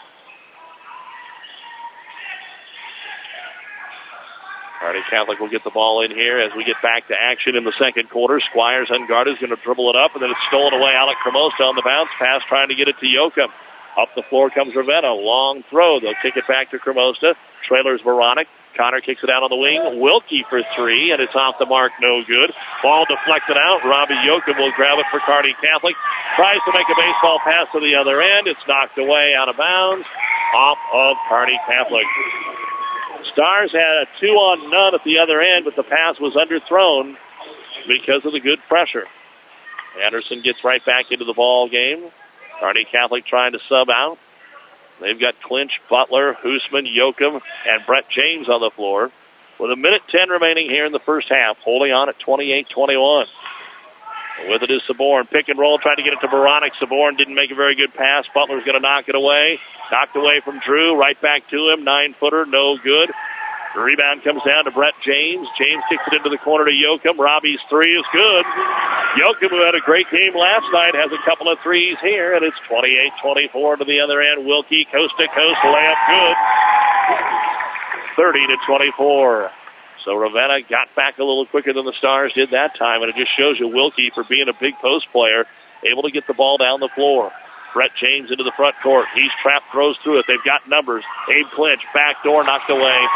Kearney Catholic will get the ball in here as we get back to action in the second quarter. Squires unguarded is going to dribble it up, and then it's stolen away. Alec Cremosta on the bounce pass trying to get it to Yoakum. Up the floor comes Ravenna. Long throw. They'll kick it back to Cremosta. Trailers Baronic. Connor kicks it out on the wing. Wilkie for three, and it's off the mark. No good. Ball deflected out. Robbie Yoakum will grab it for Kearney Catholic. Tries to make a baseball pass to the other end. It's knocked away out of bounds. Off of Kearney Catholic. Stars had a two on none at the other end, but the pass was underthrown because of the good pressure. Anderson gets right back into the ball game. Kearney Catholic trying to sub out. They've got Clinch, Butler, Hoosman, Yoakum, and Brett James on the floor. With a minute ten remaining here in the first half, holding on at twenty-eight twenty-one. With it is Saborn. Pick and roll, trying to get it to Baronic. Saborn didn't make a very good pass. Butler's going to knock it away. Knocked away from Drew. Right back to him. Nine-footer, no good. The rebound comes down to Brett James. James kicks it into the corner to Yoakum. Robbie's three is good. Yoakum, who had a great game last night, has a couple of threes here, and it's twenty-eight twenty-four to the other end. Wilkie, coast to coast, layup good. thirty to twenty-four. So Ravenna got back a little quicker than the Stars did that time, and it just shows you Wilkie, for being a big post player, able to get the ball down the floor. Brett James into the front court. He's trapped, throws through it. They've got numbers. Abe Clinch, back door, knocked away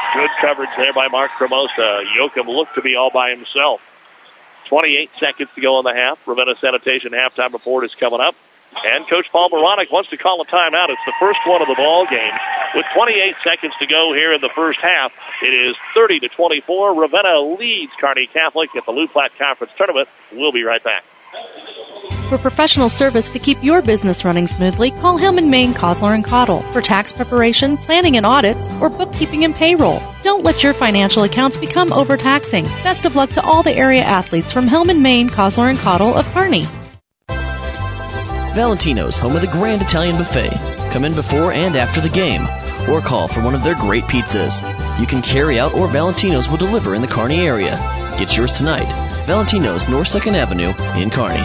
Good coverage there by Mark Cremosa. Yoakum looked to be all by himself. twenty-eight seconds to go in the half. Ravenna Sanitation halftime report is coming up. And Coach Paul Moronic wants to call a timeout. It's the first one of the ball game. With twenty-eight seconds to go here in the first half, it is thirty to twenty-four. Ravenna leads Kearney Catholic at the Loup Platte Conference Tournament. We'll be right back. For professional service to keep your business running smoothly, call Hillman, Maine, Cosler and Cottle for tax preparation, planning and audits, or bookkeeping and payroll. Don't let your financial accounts become overtaxing. Best of luck to all the area athletes from Hillman, Maine, Cosler and Cottle of Kearney. Valentino's, home of the Grand Italian Buffet. Come in before and after the game, or call for one of their great pizzas. You can carry out, or Valentino's will deliver in the Kearney area. Get yours tonight. Valentino's, North second Avenue in Kearney.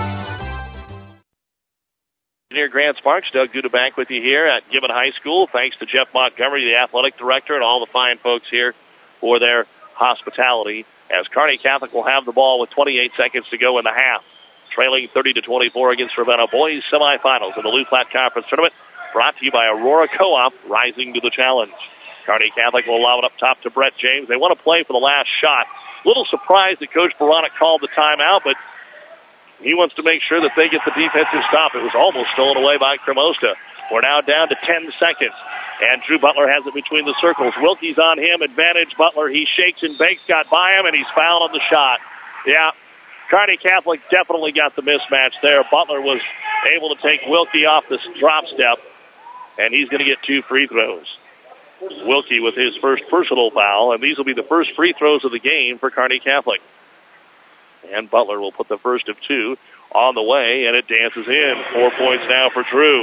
Near Grant Sparks, Doug Gudabank with you here at Gibbon High School. Thanks to Jeff Montgomery, the athletic director, and all the fine folks here for their hospitality. As Kearney Catholic will have the ball with twenty-eight seconds to go in the half. Trailing thirty to twenty-four against Ravenna boys semifinals in the Loup Platte Conference Tournament. Brought to you by Aurora Co-op, rising to the challenge. Kearney Catholic will allow it up top to Brett James. They want to play for the last shot. A little surprised that Coach Baronic called the timeout, but he wants to make sure that they get the defensive stop. It was almost stolen away by Cremosa. We're now down to ten seconds. And Drew Butler has it between the circles. Wilkie's on him. Advantage Butler. He shakes and bakes. Got by him, and he's fouled on the shot. Yeah, Kearney Catholic definitely got the mismatch there. Butler was able to take Wilkie off this drop step, and he's going to get two free throws. Wilkie with his first personal foul, and these will be the first free throws of the game for Kearney Catholic. And Butler will put the first of two on the way, and it dances in. Four points now for Drew.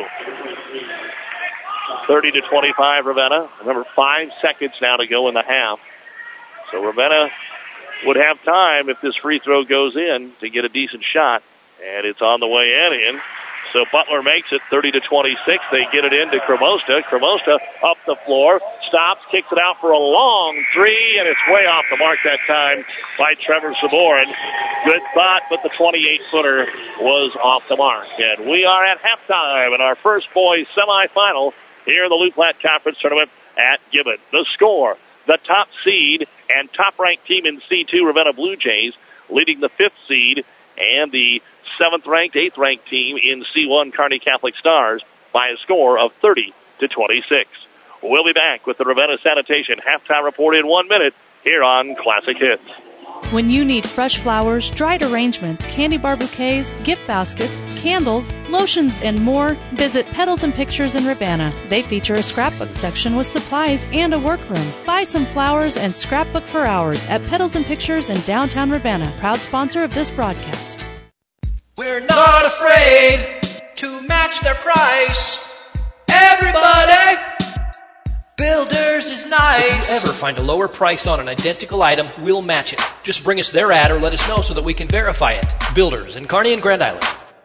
thirty to twenty-five, Ravenna. Remember, five seconds now to go in the half. So Ravenna would have time if this free throw goes in to get a decent shot, and it's on the way in. in. So Butler makes it thirty to twenty-six. They get it into Cremosa. Cremosa up the floor, stops, kicks it out for a long three, and it's way off the mark that time by Trevor Saborin. Good thought, but the twenty-eight footer was off the mark. And we are at halftime in our first boys semifinal here in the Loup Platte Conference Tournament at Gibbon. The score, the top seed and top-ranked team in C two, Ravenna Blue Jays, leading the fifth seed and the seventh-ranked, eighth-ranked team in C one, Kearney Catholic Stars, by a score of thirty to twenty-six. We'll be back with the Ravenna Sanitation halftime report in one minute here on Classic Hits. When you need fresh flowers, dried arrangements, candy bar bouquets, gift baskets, candles, lotions, and more, visit Petals and Pictures in Ravenna. They feature a scrapbook section with supplies and a workroom. Buy some flowers and scrapbook for hours at Petals and Pictures in downtown Ravenna, proud sponsor of this broadcast. We're not afraid to match their price. Everybody, Builders is nice. If you ever find a lower price on an identical item, we'll match it. Just bring us their ad or let us know so that we can verify it. Builders in Kearney and Grand Island.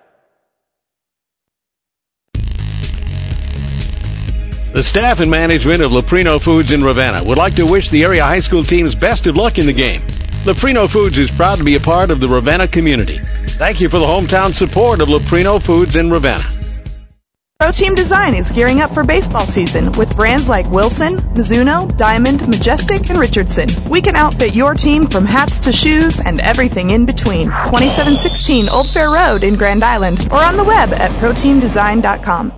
The staff and management of Leprino Foods in Ravenna would like to wish the area high school teams best of luck in the game. Leprino Foods is proud to be a part of the Ravenna community. Thank you for the hometown support of Leprino Foods in Ravenna. Pro Team Design is gearing up for baseball season with brands like Wilson, Mizuno, Diamond, Majestic, and Richardson. We can outfit your team from hats to shoes and everything in between. twenty-seven sixteen Old Fair Road in Grand Island or on the web at pro team design dot com.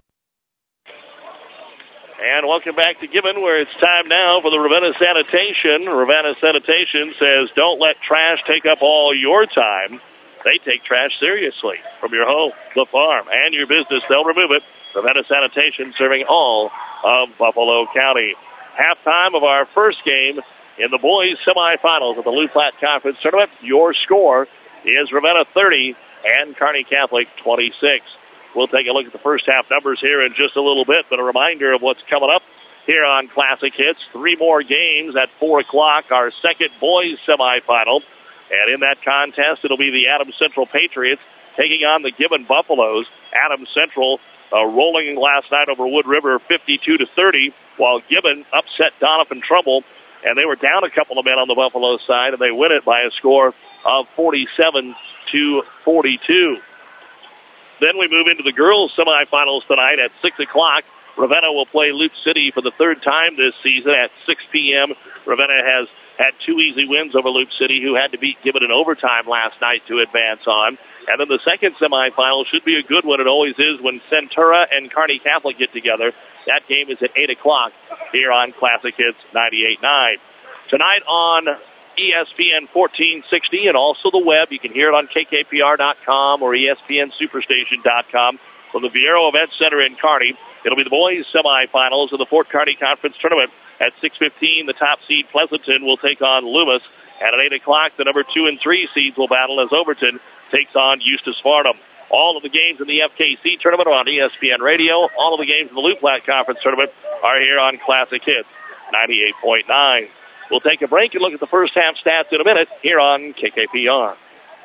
And welcome back to Gibbon, where it's time now for the Ravenna Sanitation. Ravenna Sanitation says, don't let trash take up all your time. They take trash seriously. From your home, the farm, and your business, they'll remove it. Ravenna Sanitation serving all of Buffalo County. Halftime of our first game in the boys semifinals of the Loup Platte Conference Tournament. Your score is Ravenna thirty and Kearney Catholic twenty-six. We'll take a look at the first half numbers here in just a little bit, but a reminder of what's coming up here on Classic Hits. Three more games at four o'clock, our second boys semifinal. And in that contest, it'll be the Adams Central Patriots taking on the Gibbon Buffaloes. Adams Central uh, rolling last night over Wood River fifty-two to thirty, while Gibbon upset Donovan Trumbull, and they were down a couple of men on the Buffalo side, and they win it by a score of forty-seven to forty-two. Then we move into the girls semifinals tonight at six o'clock. Ravenna will play Luke City for the third time this season at six p.m. Ravenna has had two easy wins over Luke City, who had to beat Gibbon in overtime last night to advance on. And then the second semifinal should be a good one. It always is when Centura and Kearney Catholic get together. That game is at eight o'clock here on Classic Hits ninety-eight point nine. Tonight on E S P N fourteen sixty and also the web. You can hear it on K K P R dot com or E S P N Superstation dot com from the Viero Event Center in Kearney. It'll be the boys' semifinals of the Fort Kearney Conference Tournament. At six fifteen, the top seed Pleasanton will take on Loomis. And at eight o'clock, the number two and three seeds will battle as Overton takes on Eustis Farnham. All of the games in the F K C tournament are on E S P N Radio. All of the games in the Loup Platte Conference tournament are here on Classic Hits ninety-eight point nine. We'll take a break and look at the first half stats in a minute here on K K P R.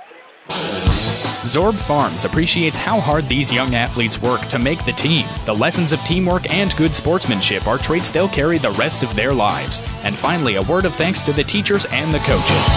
Zorb Farms appreciates how hard these young athletes work to make the team. The lessons of teamwork and good sportsmanship are traits they'll carry the rest of their lives. And finally, a word of thanks to the teachers and the coaches.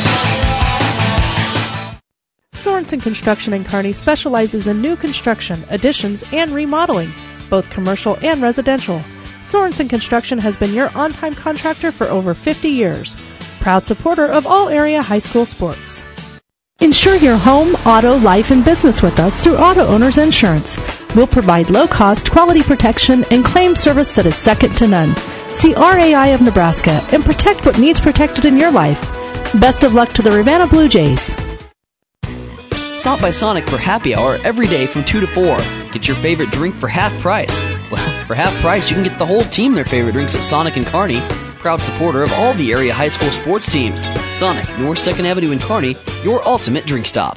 Sorensen Construction in Kearney specializes in new construction, additions, and remodeling, both commercial and residential. Sorensen Construction has been your on-time contractor for over fifty years. Proud supporter of all area high school sports. Insure your home, auto, life, and business with us through Auto Owners Insurance. We'll provide low-cost, quality protection and claim service that is second to none. See R A I of Nebraska and protect what needs protected in your life. Best of luck to the Ravenna Blue Jays. Stop by Sonic for happy hour every day from two to four. Get your favorite drink for half price. Well, for half price, you can get the whole team their favorite drinks at Sonic and Kearney. Proud supporter of all the area high school sports teams. Sonic, North second Avenue in Kearney, your ultimate drink stop.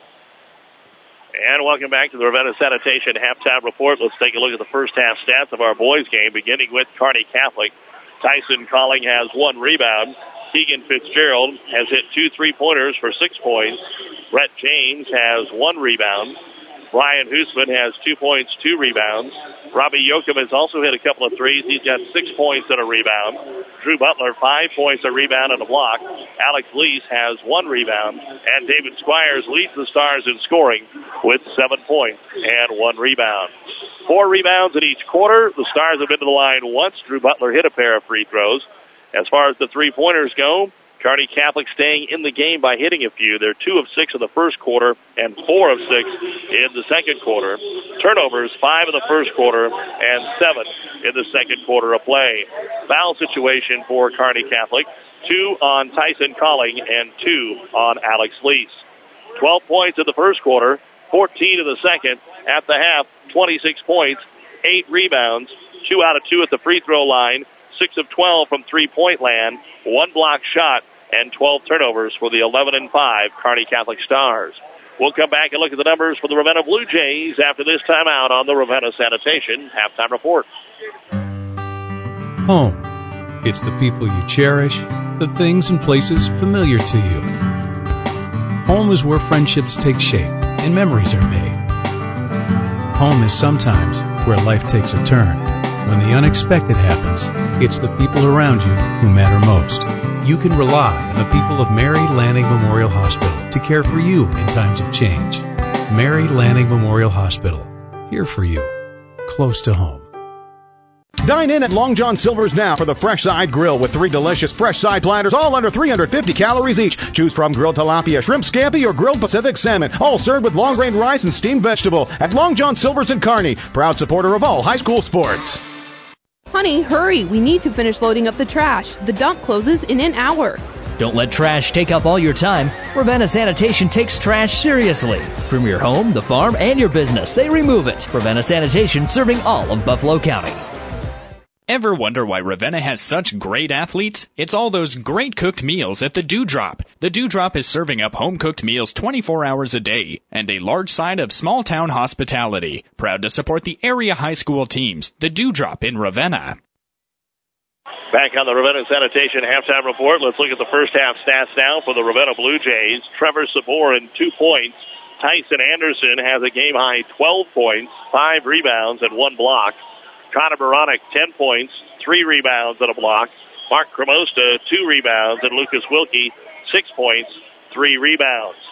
And welcome back to the Ravenna Sanitation Halftime Report. Let's take a look at the first half stats of our boys game, beginning with Kearney Catholic. Tyson Colling has one rebound. Keegan Fitzgerald has hit two three-pointers for six points. Brett James has one rebound. Brian Hoosman has two points, two rebounds. Robbie Yoakum has also hit a couple of threes. He's got six points and a rebound. Drew Butler, five points, a rebound, and a block. Alex Lease has one rebound. And David Squires leads the Stars in scoring with seven points and one rebound. Four rebounds in each quarter. The Stars have been to the line once. Drew Butler hit a pair of free throws. As far as the three-pointers go, Kearney Catholic staying in the game by hitting a few. They're two of six in the first quarter and four of six in the second quarter. Turnovers, five in the first quarter and seven in the second quarter of play. Foul situation for Kearney Catholic, two on Tyson Colling and two on Alex Lease. twelve points in the first quarter, fourteen in the second. At the half, twenty-six points, eight rebounds, two out of two at the free throw line, six of twelve from three-point land, one block shot, and twelve turnovers for the eleven and five Kearney Catholic Stars. We'll come back and look at the numbers for the Ravenna Blue Jays after this timeout on the Ravenna Sanitation Halftime Report. Home. It's the people you cherish, the things and places familiar to you. Home is where friendships take shape and memories are made. Home is sometimes where life takes a turn. When the unexpected happens, it's the people around you who matter most. You can rely on the people of Mary Lanning Memorial Hospital to care for you in times of change. Mary Lanning Memorial Hospital, here for you, close to home. Dine in at Long John Silver's now for the Fresh Side Grill with three delicious fresh side platters, all under three hundred fifty calories each. Choose from grilled tilapia, shrimp scampi, or grilled Pacific salmon, all served with long grain rice and steamed vegetable at Long John Silver's in Kearney, proud supporter of all high school sports. Honey, hurry. We need to finish loading up the trash. The dump closes in an hour. Don't let trash take up all your time. Ravenna Sanitation takes trash seriously. From your home, the farm, and your business, they remove it. Ravenna Sanitation, serving all of Buffalo County. Ever wonder why Ravenna has such great athletes? It's all those great cooked meals at the Dewdrop. The Dewdrop is serving up home-cooked meals twenty-four hours a day and a large side of small-town hospitality. Proud to support the area high school teams. The Dewdrop in Ravenna. Back on the Ravenna Sanitation Halftime Report, let's look at the first half stats now for the Ravenna Blue Jays. Trevor Sabor in two points. Tyson Anderson has a game-high twelve points, five rebounds, and one block. Connor Moronic, ten points, three rebounds and a block. Mark Cremosta, two rebounds, and Lucas Wilkie, six points, three rebounds.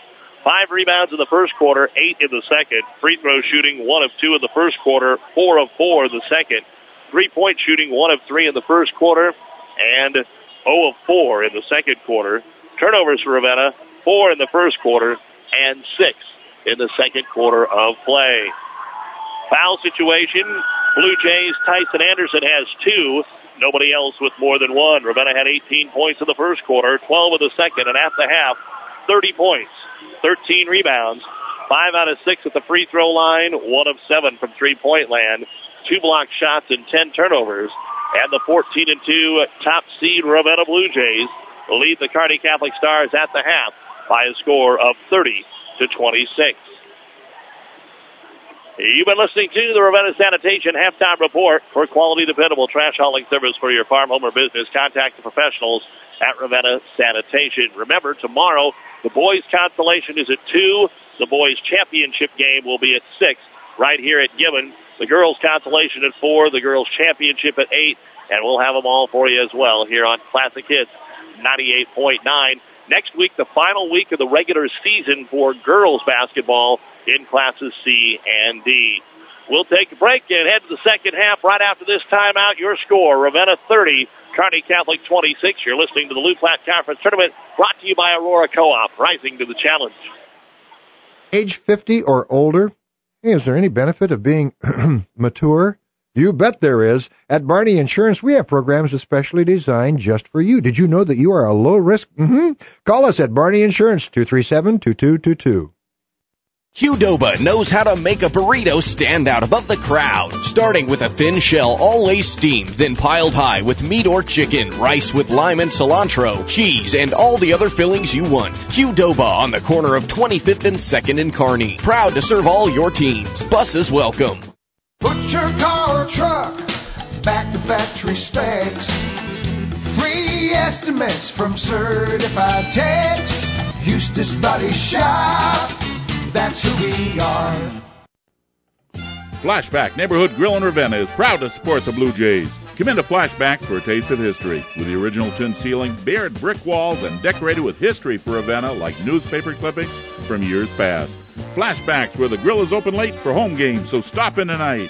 Five rebounds in the first quarter, eight in the second. Free throw shooting, one of two in the first quarter, four of four in the second. Three-point shooting, one of three in the first quarter, and zero of four in the second quarter. Turnovers for Ravenna, four in the first quarter, and six in the second quarter of play. Foul situation, Blue Jays, Tyson Anderson has two. Nobody else with more than one. Ravenna had eighteen points in the first quarter, twelve in the second, and at the half, thirty points, thirteen rebounds, five out of six at the free throw line, one of seven from three-point land, two block shots and ten turnovers. And the fourteen and two top seed Ravenna Blue Jays lead the Kearney Catholic Stars at the half by a score of thirty to twenty-six. You've been listening to the Ravenna Sanitation Halftime Report. For quality, dependable trash hauling service for your farm, home, or business, contact the professionals at Ravenna Sanitation. Remember, tomorrow, the boys' consolation is at two. The boys' championship game will be at six right here at Gibbon. The girls' consolation at four, the girls' championship at eight, and we'll have them all for you as well here on Classic Hits ninety-eight point nine. Next week, the final week of the regular season for girls basketball in Classes C and D. We'll take a break and head to the second half right after this timeout. Your score, Ravenna thirty, Kearney Catholic twenty-six. You're listening to the Lou Platte Conference Tournament, brought to you by Aurora Co-op, rising to the challenge. Age fifty or older? Hey, is there any benefit of being mature? You bet there is. At Barney Insurance, we have programs especially designed just for you. Did you know that you are a low risk? Mm-hmm. Call us at Barney Insurance, two three seven, two two two two. Qdoba knows how to make a burrito stand out above the crowd. Starting with a thin shell, always steamed, then piled high with meat or chicken, rice with lime and cilantro, cheese, and all the other fillings you want. Qdoba on the corner of twenty-fifth and second in Kearney. Proud to serve all your teams. Buses welcome. Put your car or truck back to factory specs. Free estimates from certified techs. Eustace Body Shop. That's who we are. Flashback Neighborhood Grill in Ravenna is proud to support the Blue Jays. Come into Flashbacks for a taste of history. With the original tin ceiling, bared brick walls, and decorated with history for Ravenna like newspaper clippings from years past. Flashbacks, where the grill is open late for home games, so stop in tonight.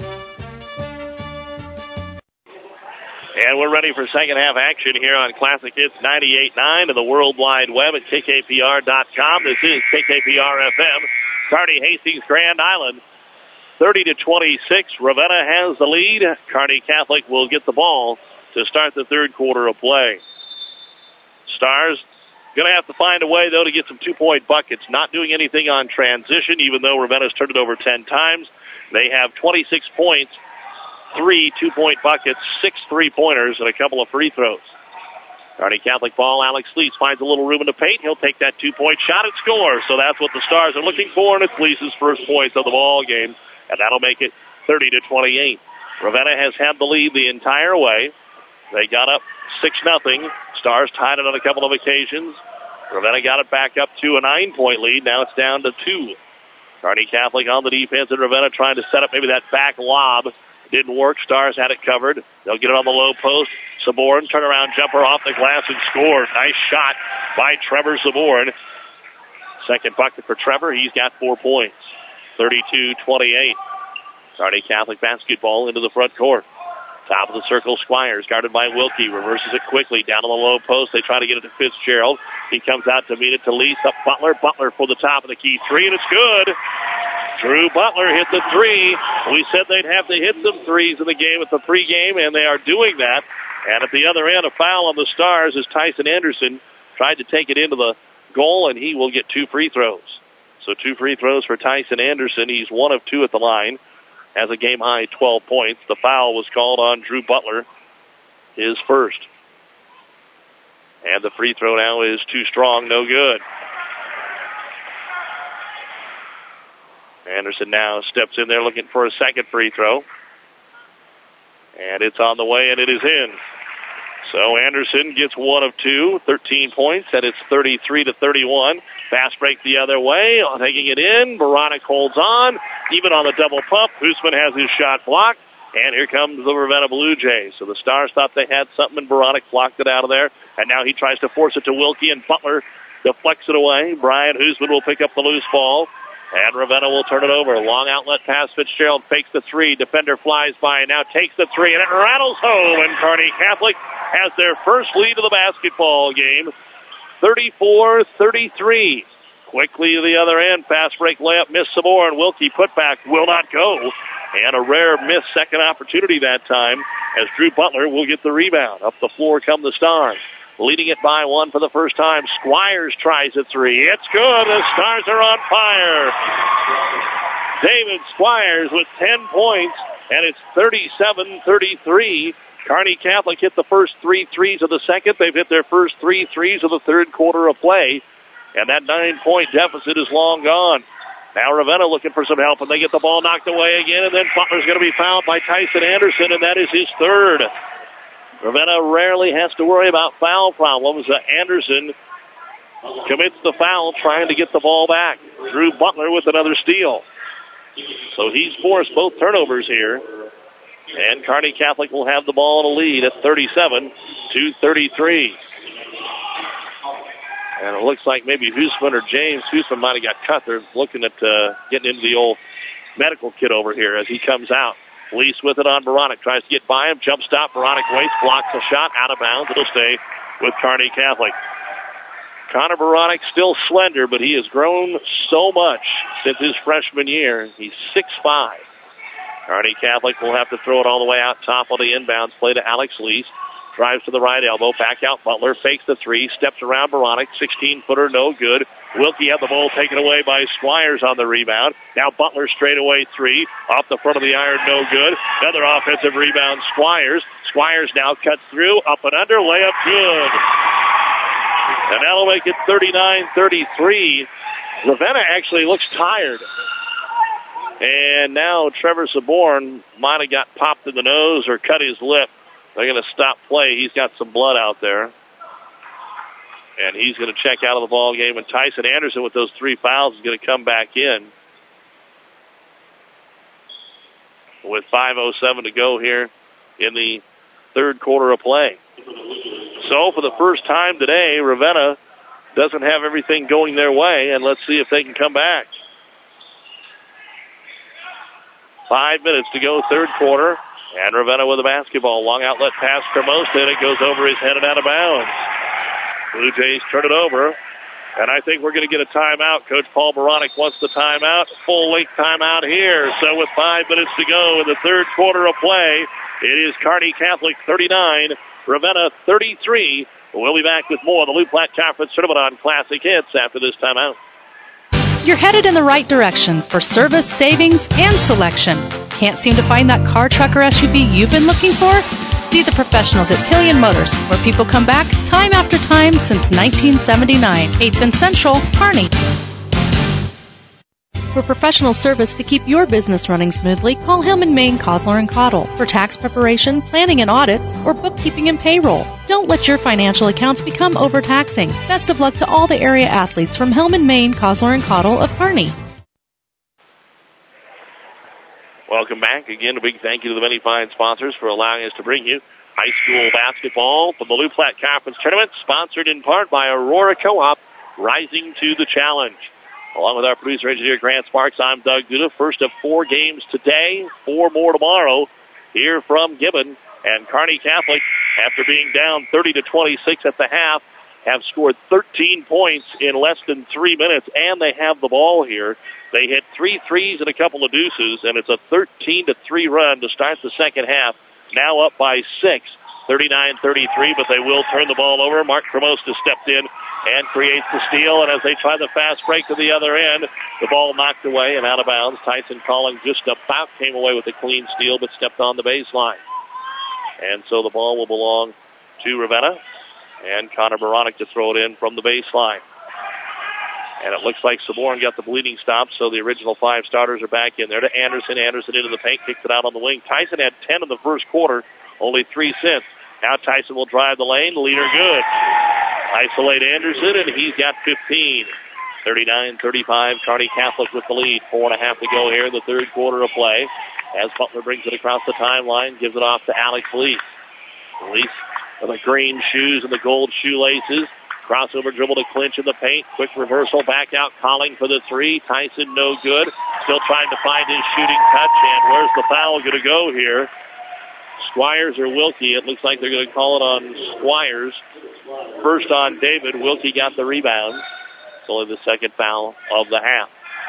And we're ready for second half action here on Classic Hits ninety-eight point nine and the World Wide Web at K K P R dot com. This is K K P R F M. Kearney Hastings, Grand Island. thirty to twenty-six. Ravenna has the lead. Kearney Catholic will get the ball to start the third quarter of play. Stars going to have to find a way, though, to get some two-point buckets. Not doing anything on transition, even though Ravenna's turned it over ten times. They have twenty-six points. Three two-point buckets, six three-pointers, and a couple of free throws. Kearney Catholic ball, Alex Leese finds a little room in the paint. He'll take that two-point shot and score. So that's what the Stars are looking for, and it's Leese's first points of the ball game, and that'll make it thirty to twenty-eight. Ravenna has had the lead the entire way. They got up six nothing. Stars tied it on a couple of occasions. Ravenna got it back up to a nine-point lead. Now it's down to two. Kearney Catholic on the defense, and Ravenna trying to set up maybe that back lob. Didn't work. Stars had it covered. They'll get it on the low post. Saborn, turnaround jumper off the glass and scores. Nice shot by Trevor Saborn. Second bucket for Trevor. He's got four points. thirty-two twenty-eight. Kearney Catholic basketball into the front court. Top of the circle, Squires, guarded by Wilkie. Reverses it quickly down to the low post. They try to get it to Fitzgerald. He comes out to meet it to Lease. Up Butler. Butler for the top of the key three, and it's good. Drew Butler hit the three. We said they'd have to hit some threes in the game at the pregame, and they are doing that. And at the other end, a foul on the Stars as Tyson Anderson tried to take it into the goal, and he will get two free throws. So two free throws for Tyson Anderson. He's one of two at the line. Has a game-high twelve points. The foul was called on Drew Butler, his first. And the free throw now is too strong, no good. Anderson now steps in there looking for a second free throw. And it's on the way, and it is in. So Anderson gets one of two, thirteen points, and it's thirty-three to thirty-one. Fast break the other way, taking it in. Baranek holds on, even on the double pump. Hoosman has his shot blocked, and here comes the Ravenna Blue Jays. So the Stars thought they had something, and Baranek blocked it out of there. And now he tries to force it to Wilkie, and Butler deflects it away. Brian Hoosman will pick up the loose ball. And Ravenna will turn it over. Long outlet pass. Fitzgerald fakes the three. Defender flies by. Now takes the three. And it rattles home. And Kearney Catholic has their first lead of the basketball game. thirty-four thirty-three. Quickly to the other end. Fast break layup. Miss some more. And Wilkie putback will not go. And a rare missed second opportunity that time as Drew Butler will get the rebound. Up the floor come the Stars. Leading it by one for the first time. Squires tries a three. It's good. The Stars are on fire. David Squires with ten points, and it's thirty-seven thirty-three. Kearney Catholic hit the first three threes of the second. They've hit their first three threes of the third quarter of play, and that nine-point deficit is long gone. Now Ravenna looking for some help, and they get the ball knocked away again, and then Butler's going to be fouled by Tyson Anderson, and that is his third. Ravenna rarely has to worry about foul problems. Uh, Anderson commits the foul trying to get the ball back. Drew Butler with another steal. So he's forced both turnovers here. And Kearney Catholic will have the ball in a lead at thirty-seven to thirty-three. And it looks like maybe Hoosman or James Hoosman might have got cut. They're looking at uh, getting into the old medical kit over here as he comes out. Lease with it on Beranek. Tries to get by him. Jump stop. Beranek waits. Blocks a shot. Out of bounds. It'll stay with Kearney Catholic. Connor Beranek still slender, but he has grown so much since his freshman year. He's six five. Kearney Catholic will have to throw it all the way out top on the inbounds play to Alex Lease. Drives to the right elbow. Back out Butler. Fakes the three. Steps around Beranek. sixteen-footer. No good. Wilkie had the ball taken away by Squires on the rebound. Now Butler straight away three. Off the front of the iron. No good. Another offensive rebound. Squires. Squires now cuts through. Up and under. Layup good. And that'll make it thirty-nine thirty-three. Ravenna actually looks tired. And now Trevor Saborn might have got popped in the nose or cut his lip. They're going to stop play. He's got some blood out there. And he's going to check out of the ball game. And Tyson Anderson with those three fouls is going to come back in. With five oh seven to go here in the third quarter of play. So for the first time today, Ravenna doesn't have everything going their way. And let's see if they can come back. Five minutes to go, third quarter. And Ravenna with the basketball. Long outlet pass for Mostyn. It goes over his head and out of bounds. Blue Jays turn it over. And I think we're going to get a timeout. Coach Paul Beranek wants the timeout. Full length timeout here. So with five minutes to go in the third quarter of play, it is Kearney Catholic thirty-nine, Ravenna thirty-three. We'll be back with more of the Lou Platte Conference Tournament on Classic Hits after this timeout. You're headed in the right direction for service, savings, and selection. Can't seem to find that car, truck, or S U V you've been looking for? See the professionals at Killian Motors, where people come back time after time since nineteen seventy-nine. eighth and Central, Kearney. For professional service to keep your business running smoothly, call Hillman, Maine, Cosler and Cottle. For tax preparation, planning and audits, or bookkeeping and payroll. Don't let your financial accounts become overtaxing. Best of luck to all the area athletes from Hillman, Maine, Cosler and Cottle of Kearney. Welcome back. Again, a big thank you to the many fine sponsors for allowing us to bring you high school basketball from the Lou Platte Conference Tournament, sponsored in part by Aurora Co-op, rising to the challenge. Along with our producer engineer Grant Sparks, I'm Doug Duda. First of four games today, four more tomorrow here from Gibbon. And Kearney Catholic, after being down thirty to twenty-six at the half, have scored thirteen points in less than three minutes, and they have the ball here. They hit three threes and a couple of deuces, and it's a thirteen to three run to start the second half. Now up by six, thirty-nine thirty-three, but they will turn the ball over. Mark Cremosta stepped in and creates the steal, and as they try the fast break to the other end, the ball knocked away and out of bounds. Tyson Collins just about came away with a clean steal, but stepped on the baseline. And so the ball will belong to Ravenna, and Connor Beranek to throw it in from the baseline. And it looks like Saborn got the bleeding stop, so the original five starters are back in there to Anderson. Anderson into the paint, kicks it out on the wing. Tyson had ten in the first quarter, only three since. Now Tyson will drive the lane, leader good. Isolate Anderson, and he's got fifteen. thirty-nine thirty-five, Kearney Catholic with the lead. Four and a half to go here in the third quarter of play. As Butler brings it across the timeline, gives it off to Alex Lease. Lease with the green shoes and the gold shoelaces. Crossover dribble to Clinch in the paint. Quick reversal back out. Calling for the three. Tyson no good. Still trying to find his shooting touch. And where's the foul going to go here? Squires or Wilkie? It looks like they're going to call it on Squires. First on David. Wilkie got the rebound. It's only the second foul of the half.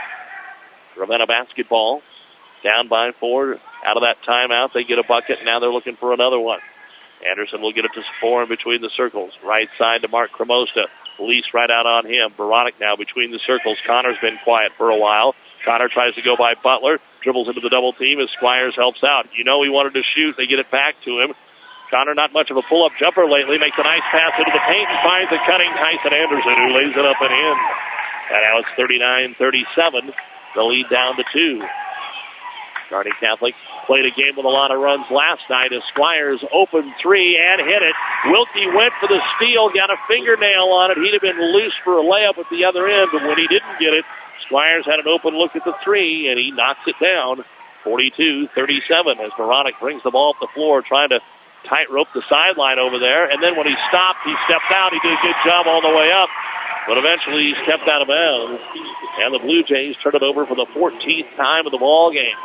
Ravenna basketball. Down by four. Out of that timeout, they get a bucket. Now they're looking for another one. Anderson will get it to four in between the circles. Right side to Mark Cremosta. Lease right out on him. Baronic now between the circles. Connor's been quiet for a while. Connor tries to go by Butler. Dribbles into the double team as Squires helps out. You know he wanted to shoot. They get it back to him. Connor not much of a pull-up jumper lately. Makes a nice pass into the paint and finds a cutting Tyson Anderson who lays it up and in. And now it's thirty-nine thirty-seven. The lead down to two. Kearney Catholic played a game with a lot of runs last night as Squires opened three and hit it. Wilkie went for the steal, got a fingernail on it. He'd have been loose for a layup at the other end, but when he didn't get it, Squires had an open look at the three, and he knocks it down. forty-two thirty-seven as Moronic brings the ball up the floor, trying to tightrope the sideline over there. And then when he stopped, he stepped out. He did a good job all the way up, but eventually he stepped out of bounds. And the Blue Jays turn it over for the fourteenth time of the ball game.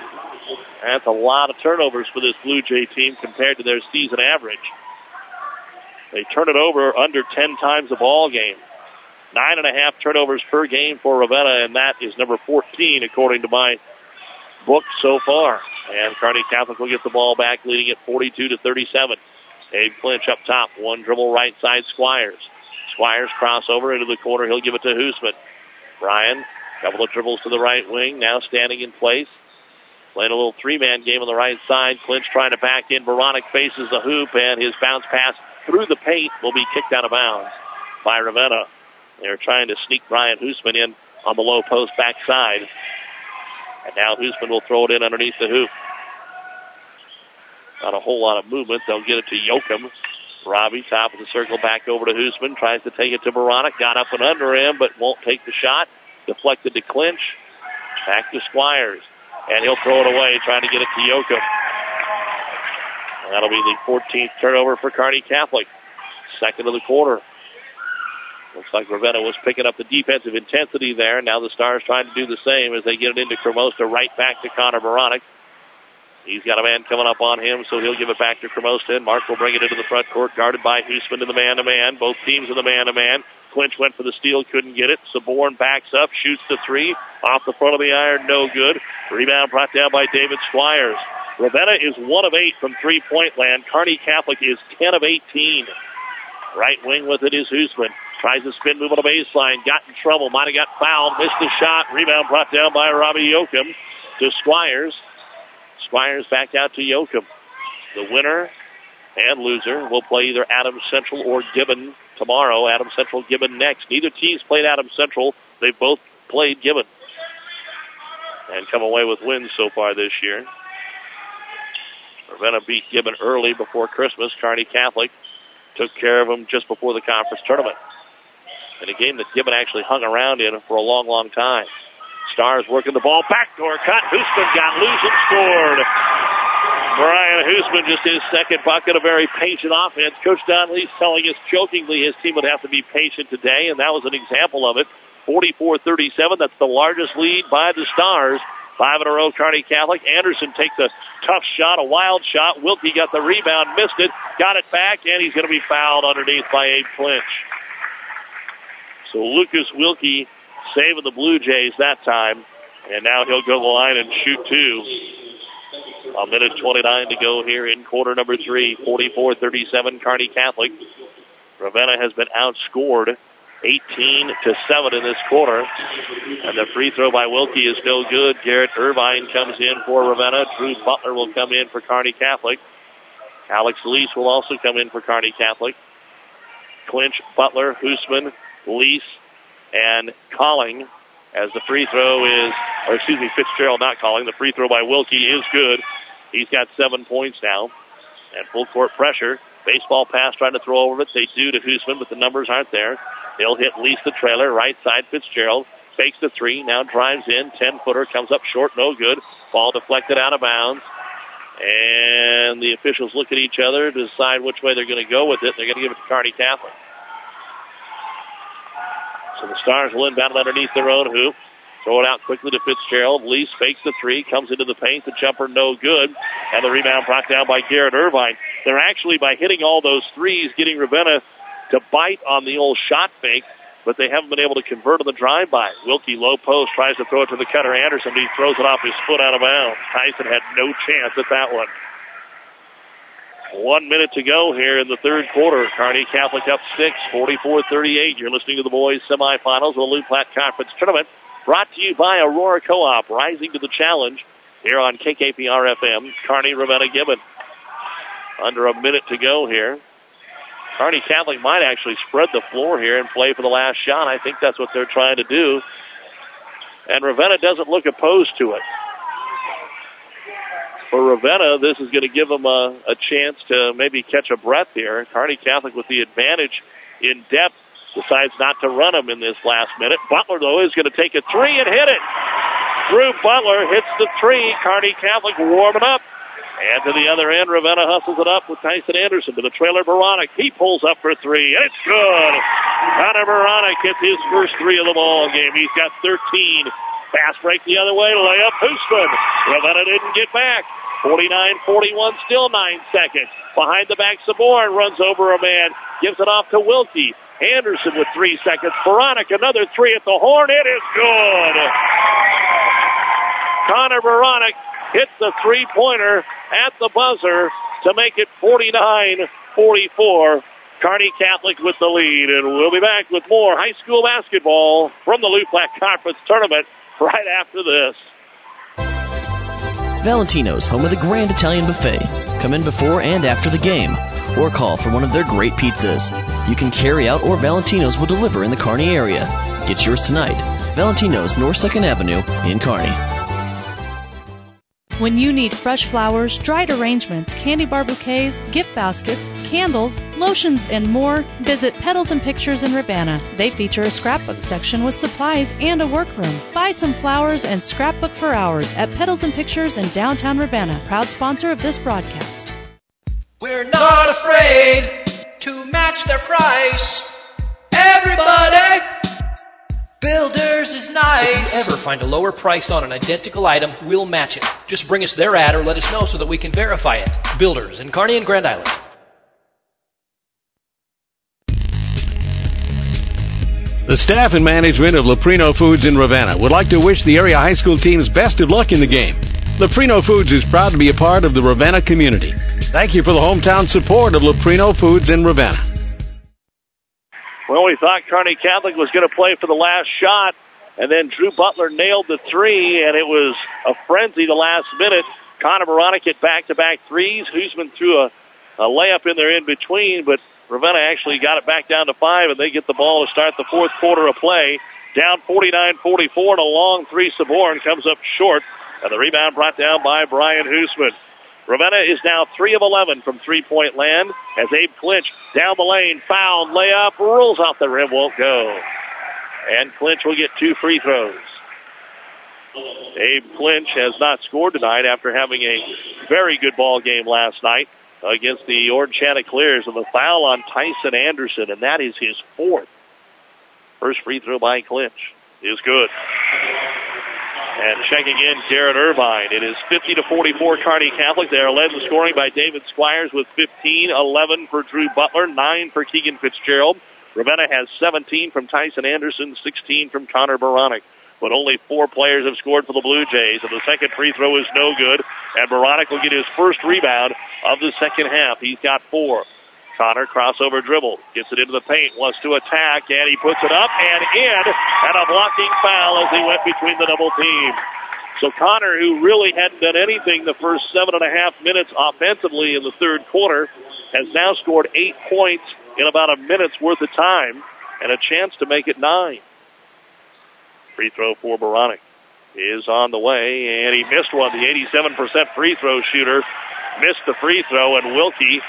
That's a lot of turnovers for this Blue Jay team compared to their season average. They turn it over under ten times a ball game. Nine and a half turnovers per game for Ravenna, and that is number fourteen according to my book so far. And Kearney Catholic will get the ball back, leading at forty-two to thirty-seven. Abe Clinch up top, one dribble right side Squires. Squires crossover into the corner. He'll give it to Hoosman. Bryan, couple of dribbles to the right wing, now standing in place. Playing a little three-man game on the right side. Clinch trying to back in. Baronic faces the hoop, and his bounce pass through the paint will be kicked out of bounds by Ravenna. They're trying to sneak Brian Hoosman in on the low post backside. And now Hoosman will throw it in underneath the hoop. Not a whole lot of movement. They'll get it to Yoakum. Robbie, top of the circle, back over to Hoosman. Tries to take it to Baronic. Got up and under him, but won't take the shot. Deflected to Clinch. Back to Squires. And he'll throw it away, trying to get it to Yoakum. And that'll be the fourteenth turnover for Kearney Catholic. Second of the quarter. Looks like Ravenna was picking up the defensive intensity there. Now the Stars trying to do the same as they get it into Cremosta, right back to Connor Baronic. He's got a man coming up on him, so he'll give it back to Cremosta. And Mark will bring it into the front court, guarded by Hoosman in the man-to-man. Both teams in the man-to-man. Clinch went for the steal, couldn't get it. Saborn backs up, shoots the three. Off the front of the iron, no good. Rebound brought down by David Squires. Ravenna is one of eight from three-point land. Kearney Catholic is ten of eighteen. Right wing with it is Hoosman. Tries to spin move on the baseline. Got in trouble. Might have got fouled. Missed the shot. Rebound brought down by Robbie Yoakum to Squires. Squires back out to Yoakum. The winner and loser will play either Adams Central or Gibbon tomorrow. Adams Central, Gibbon next. Neither team's played Adams Central. They've both played Gibbon and come away with wins so far this year. Ravenna beat Gibbon early before Christmas. Kearney Catholic took care of them just before the conference tournament. In a game that Gibbon actually hung around in for a long, long time. Stars working the ball. Backdoor cut. Hoosman got loose and scored. Brian Hoosman just his second bucket. A very patient offense. Coach Don Lee's telling us jokingly his team would have to be patient today, and that was an example of it. forty-four thirty-seven. That's the largest lead by the Stars. Five in a row, Kearney Catholic. Anderson takes a tough shot, a wild shot. Wilkie got the rebound, missed it, got it back, and he's going to be fouled underneath by Abe Clinch. So Lucas Wilkie saving the Blue Jays that time. And now he'll go to the line and shoot two. A minute twenty-nine to go here in quarter number three. forty-four thirty-seven, Kearney Catholic. Ravenna has been outscored eighteen to seven in this quarter. And the free throw by Wilkie is no good. Garrett Irvine comes in for Ravenna. Drew Butler will come in for Kearney Catholic. Alex Lease will also come in for Kearney Catholic. Clinch, Butler, Hoosman, Lease, and Calling as the free throw is, or excuse me, Fitzgerald not Calling. The free throw by Wilkie is good. He's got seven points now. And full court pressure. Baseball pass trying to throw over it. They do to Hoosman, but the numbers aren't there. They'll hit Lease the trailer. Right side Fitzgerald. Fakes the three. Now drives in. Ten-footer. Comes up short. No good. Ball deflected out of bounds. And the officials look at each other to decide which way they're going to go with it. They're going to give it to Kearney Catholic. So the Stars will inbound it underneath their own hoop. Throw it out quickly to Fitzgerald. Lease fakes the three, comes into the paint. The jumper no good. And the rebound brought down by Garrett Irvine. They're actually, by hitting all those threes, getting Ravenna to bite on the old shot fake, but they haven't been able to convert on the drive-by. Wilkie, low post, tries to throw it to the cutter Anderson, but he throws it off his foot out of bounds. Tyson had no chance at that one. One minute to go here in the third quarter. Kearney Catholic up six, forty-four thirty-eight. You're listening to the boys' semifinals of the Loup Platte Conference Tournament. Brought to you by Aurora Co-op, rising to the challenge here on K K P R F M. Kearney, Ravenna, Gibbon. Under a minute to go here. Kearney Catholic might actually spread the floor here and play for the last shot. I think that's what they're trying to do. And Ravenna doesn't look opposed to it. For Ravenna, this is going to give them a, a chance to maybe catch a breath here. Kearney Catholic with the advantage in depth decides not to run them in this last minute. Butler, though, is going to take a three and hit it. Drew Butler hits the three. Kearney Catholic warming up. And to the other end, Ravenna hustles it up with Tyson Anderson to the trailer, Baronic. He pulls up for three, and it's good. Connor Baronic hits his first three of the ball game. He's got thirteen. Fast break the other way, layup, Hoosman. Ravenna didn't get back. forty-nine forty-one, still nine seconds. Behind the back, Saborn runs over a man, gives it off to Wilkie. Anderson with three seconds. Baronic, another three at the horn. It is good. Connor Baronic hits the three-pointer at the buzzer to make it forty-nine forty-four. Kearney Catholic with the lead. And we'll be back with more high school basketball from the Loup Platte Conference Tournament right after this. Valentino's, home of the Grand Italian Buffet. Come in before and after the game, or call for one of their great pizzas. You can carry out, or Valentino's will deliver in the Kearney area. Get yours tonight. Valentino's, North second Avenue in Kearney. When you need fresh flowers, dried arrangements, candy bar bouquets, gift baskets, candles, lotions, and more, visit Petals and Pictures in Ravenna. They feature a scrapbook section with supplies and a workroom. Buy some flowers and scrapbook for hours at Petals and Pictures in downtown Ravenna, proud sponsor of this broadcast. We're not afraid to match their price. Everybody, Builders is nice. If you ever find a lower price on an identical item, we'll match it. Just bring us their ad or let us know so that we can verify it. Builders in Kearney and Grand Island. The staff and management of Leprino Foods in Ravenna would like to wish the area high school teams best of luck in the game. Leprino Foods is proud to be a part of the Ravenna community. Thank you for the hometown support of Leprino Foods in Ravenna. Well, we thought Kearney Catholic was going to play for the last shot, and then Drew Butler nailed the three, and it was a frenzy the last minute. Connor Baronic hit back-to-back threes. Hoosman threw a, a layup in there in between, but Ravenna actually got it back down to five, and they get the ball to start the fourth quarter of play. Down forty-nine forty-four, and a long three. Saborn comes up short, and the rebound brought down by Brian Hoosman. Ravenna is now three of eleven from three-point land as Abe Clinch down the lane, fouled, layup, rolls off the rim, won't go. And Clinch will get two free throws. Abe Clinch has not scored tonight after having a very good ball game last night against the Ord Chanticleers, with a foul on Tyson Anderson, and that is his fourth. First free throw by Clinch is good. And checking in, Garrett Irvine. It is fifty to forty-four Kearney Catholic. They are led in scoring by David Squires with fifteen, eleven for Drew Butler, nine for Keegan Fitzgerald. Ravenna has seventeen from Tyson Anderson, sixteen from Connor Baronic. But only four players have scored for the Blue Jays, and the second free throw is no good. And Baronic will get his first rebound of the second half. He's got four. Connor, crossover dribble, gets it into the paint, wants to attack, and he puts it up and in, and a blocking foul as he went between the double team. So Connor, who really hadn't done anything the first seven and a half minutes offensively in the third quarter, has now scored eight points in about a minute's worth of time, and a chance to make it nine. Free throw for Baronic is on the way, and he missed one. The eighty-seven percent free throw shooter missed the free throw, and Wilkie,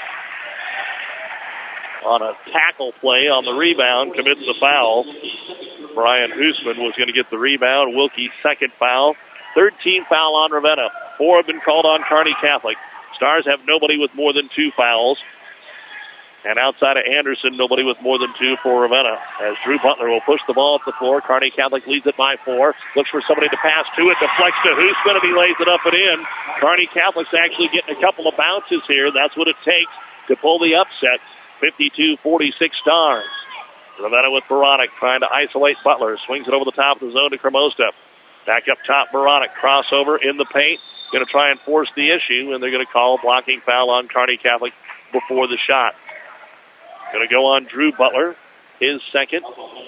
on a tackle play on the rebound, commits the foul. Brian Hoosman was going to get the rebound. Wilkie's second foul. Third team foul on Ravenna. Four have been called on Kearney Catholic. Stars have nobody with more than two fouls. And outside of Anderson, nobody with more than two for Ravenna. As Drew Butler will push the ball up the floor. Kearney Catholic leads it by four. Looks for somebody to pass to it. Deflects to Hoosman, and he lays it up and in. Kearney Catholic's actually getting a couple of bounces here. That's what it takes to pull the upset. fifty-two forty-six Stars. Ravenna with Baranek trying to isolate Butler. Swings it over the top of the zone to Cremosta. Back up top, Baranek. Crossover in the paint. Going to try and force the issue, and they're going to call a blocking foul on Kearney Catholic before the shot. Going to go on Drew Butler, his second.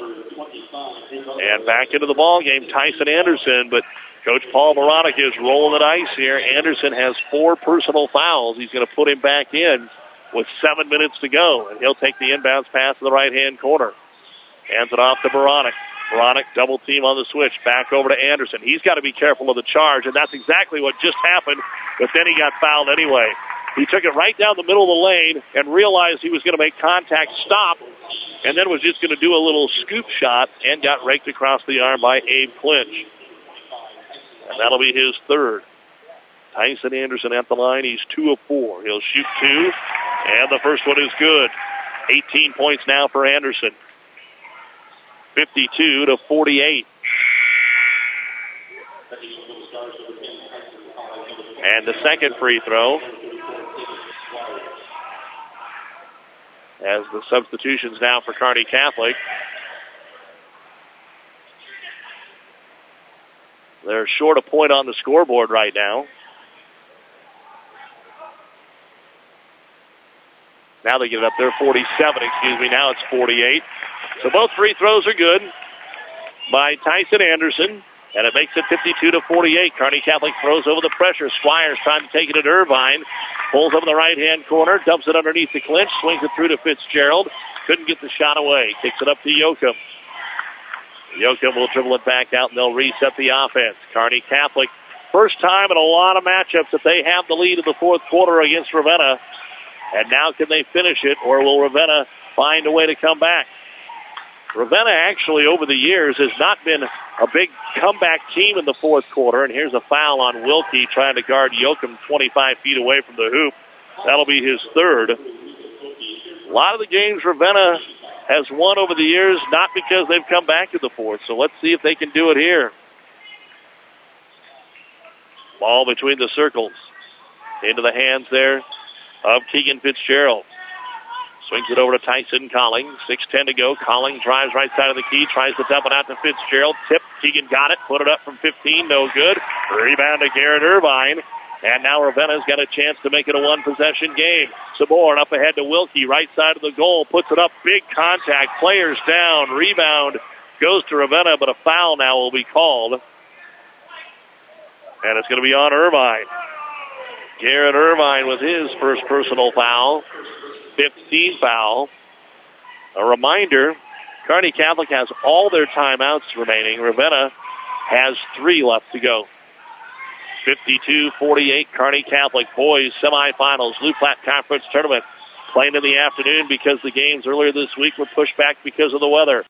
And back into the ball game, Tyson Anderson. But Coach Paul Baranek is rolling the dice here. Anderson has four personal fouls. He's going to put him back in with seven minutes to go. And he'll take the inbounds pass to the right-hand corner. Hands it off to Baranek. Baranek double team on the switch. Back over to Anderson. He's got to be careful of the charge, and that's exactly what just happened. But then he got fouled anyway. He took it right down the middle of the lane and realized he was going to make contact stop, and then was just going to do a little scoop shot and got raked across the arm by Abe Clinch. And that'll be his third. Tyson Anderson at the line. He's two of four. He'll shoot two, and the first one is good. eighteen points now for Anderson. fifty-two to forty-eight. And the second free throw. As the substitutions now for Kearney Catholic. They're short a point on the scoreboard right now. Now they get it up there, forty-seven, excuse me. Now it's forty-eight. So both free throws are good by Tyson Anderson, and it makes it fifty-two to forty-eight. Kearney Catholic throws over the pressure. Squires trying to take it at Irvine. Pulls up in the right-hand corner, dumps it underneath the clinch, swings it through to Fitzgerald. Couldn't get the shot away. Kicks it up to Yoakum. Yoakum will dribble it back out, and they'll reset the offense. Kearney Catholic, first time in a lot of matchups that they have the lead in the fourth quarter against Ravenna. And now can they finish it, or will Ravenna find a way to come back? Ravenna actually over the years has not been a big comeback team in the fourth quarter. And here's a foul on Wilkie trying to guard Yoakum twenty-five feet away from the hoop. That'll be his third. A lot of the games Ravenna has won over the years, not because they've come back to the fourth. So let's see if they can do it here. Ball between the circles. Into the hands there of Keegan Fitzgerald. Swings it over to Tyson Collings. six ten to go. Collings drives right side of the key. Tries to dump it out to Fitzgerald. Tip. Keegan got it. Put it up from fifteen. No good. Rebound to Garrett Irvine. And now Ravenna's got a chance to make it a one-possession game. Saborn up ahead to Wilkie. Right side of the goal. Puts it up. Big contact. Players down. Rebound goes to Ravenna, but a foul now will be called. And it's going to be on Irvine. Garrett Irvine with his first personal foul. fifteenth foul. A reminder, Kearney Catholic has all their timeouts remaining. Ravenna has three left to go. fifty-two forty-eight, Kearney Catholic boys semifinals, Loup Platte Conference Tournament. Playing in the afternoon because the games earlier this week were pushed back because of the weather.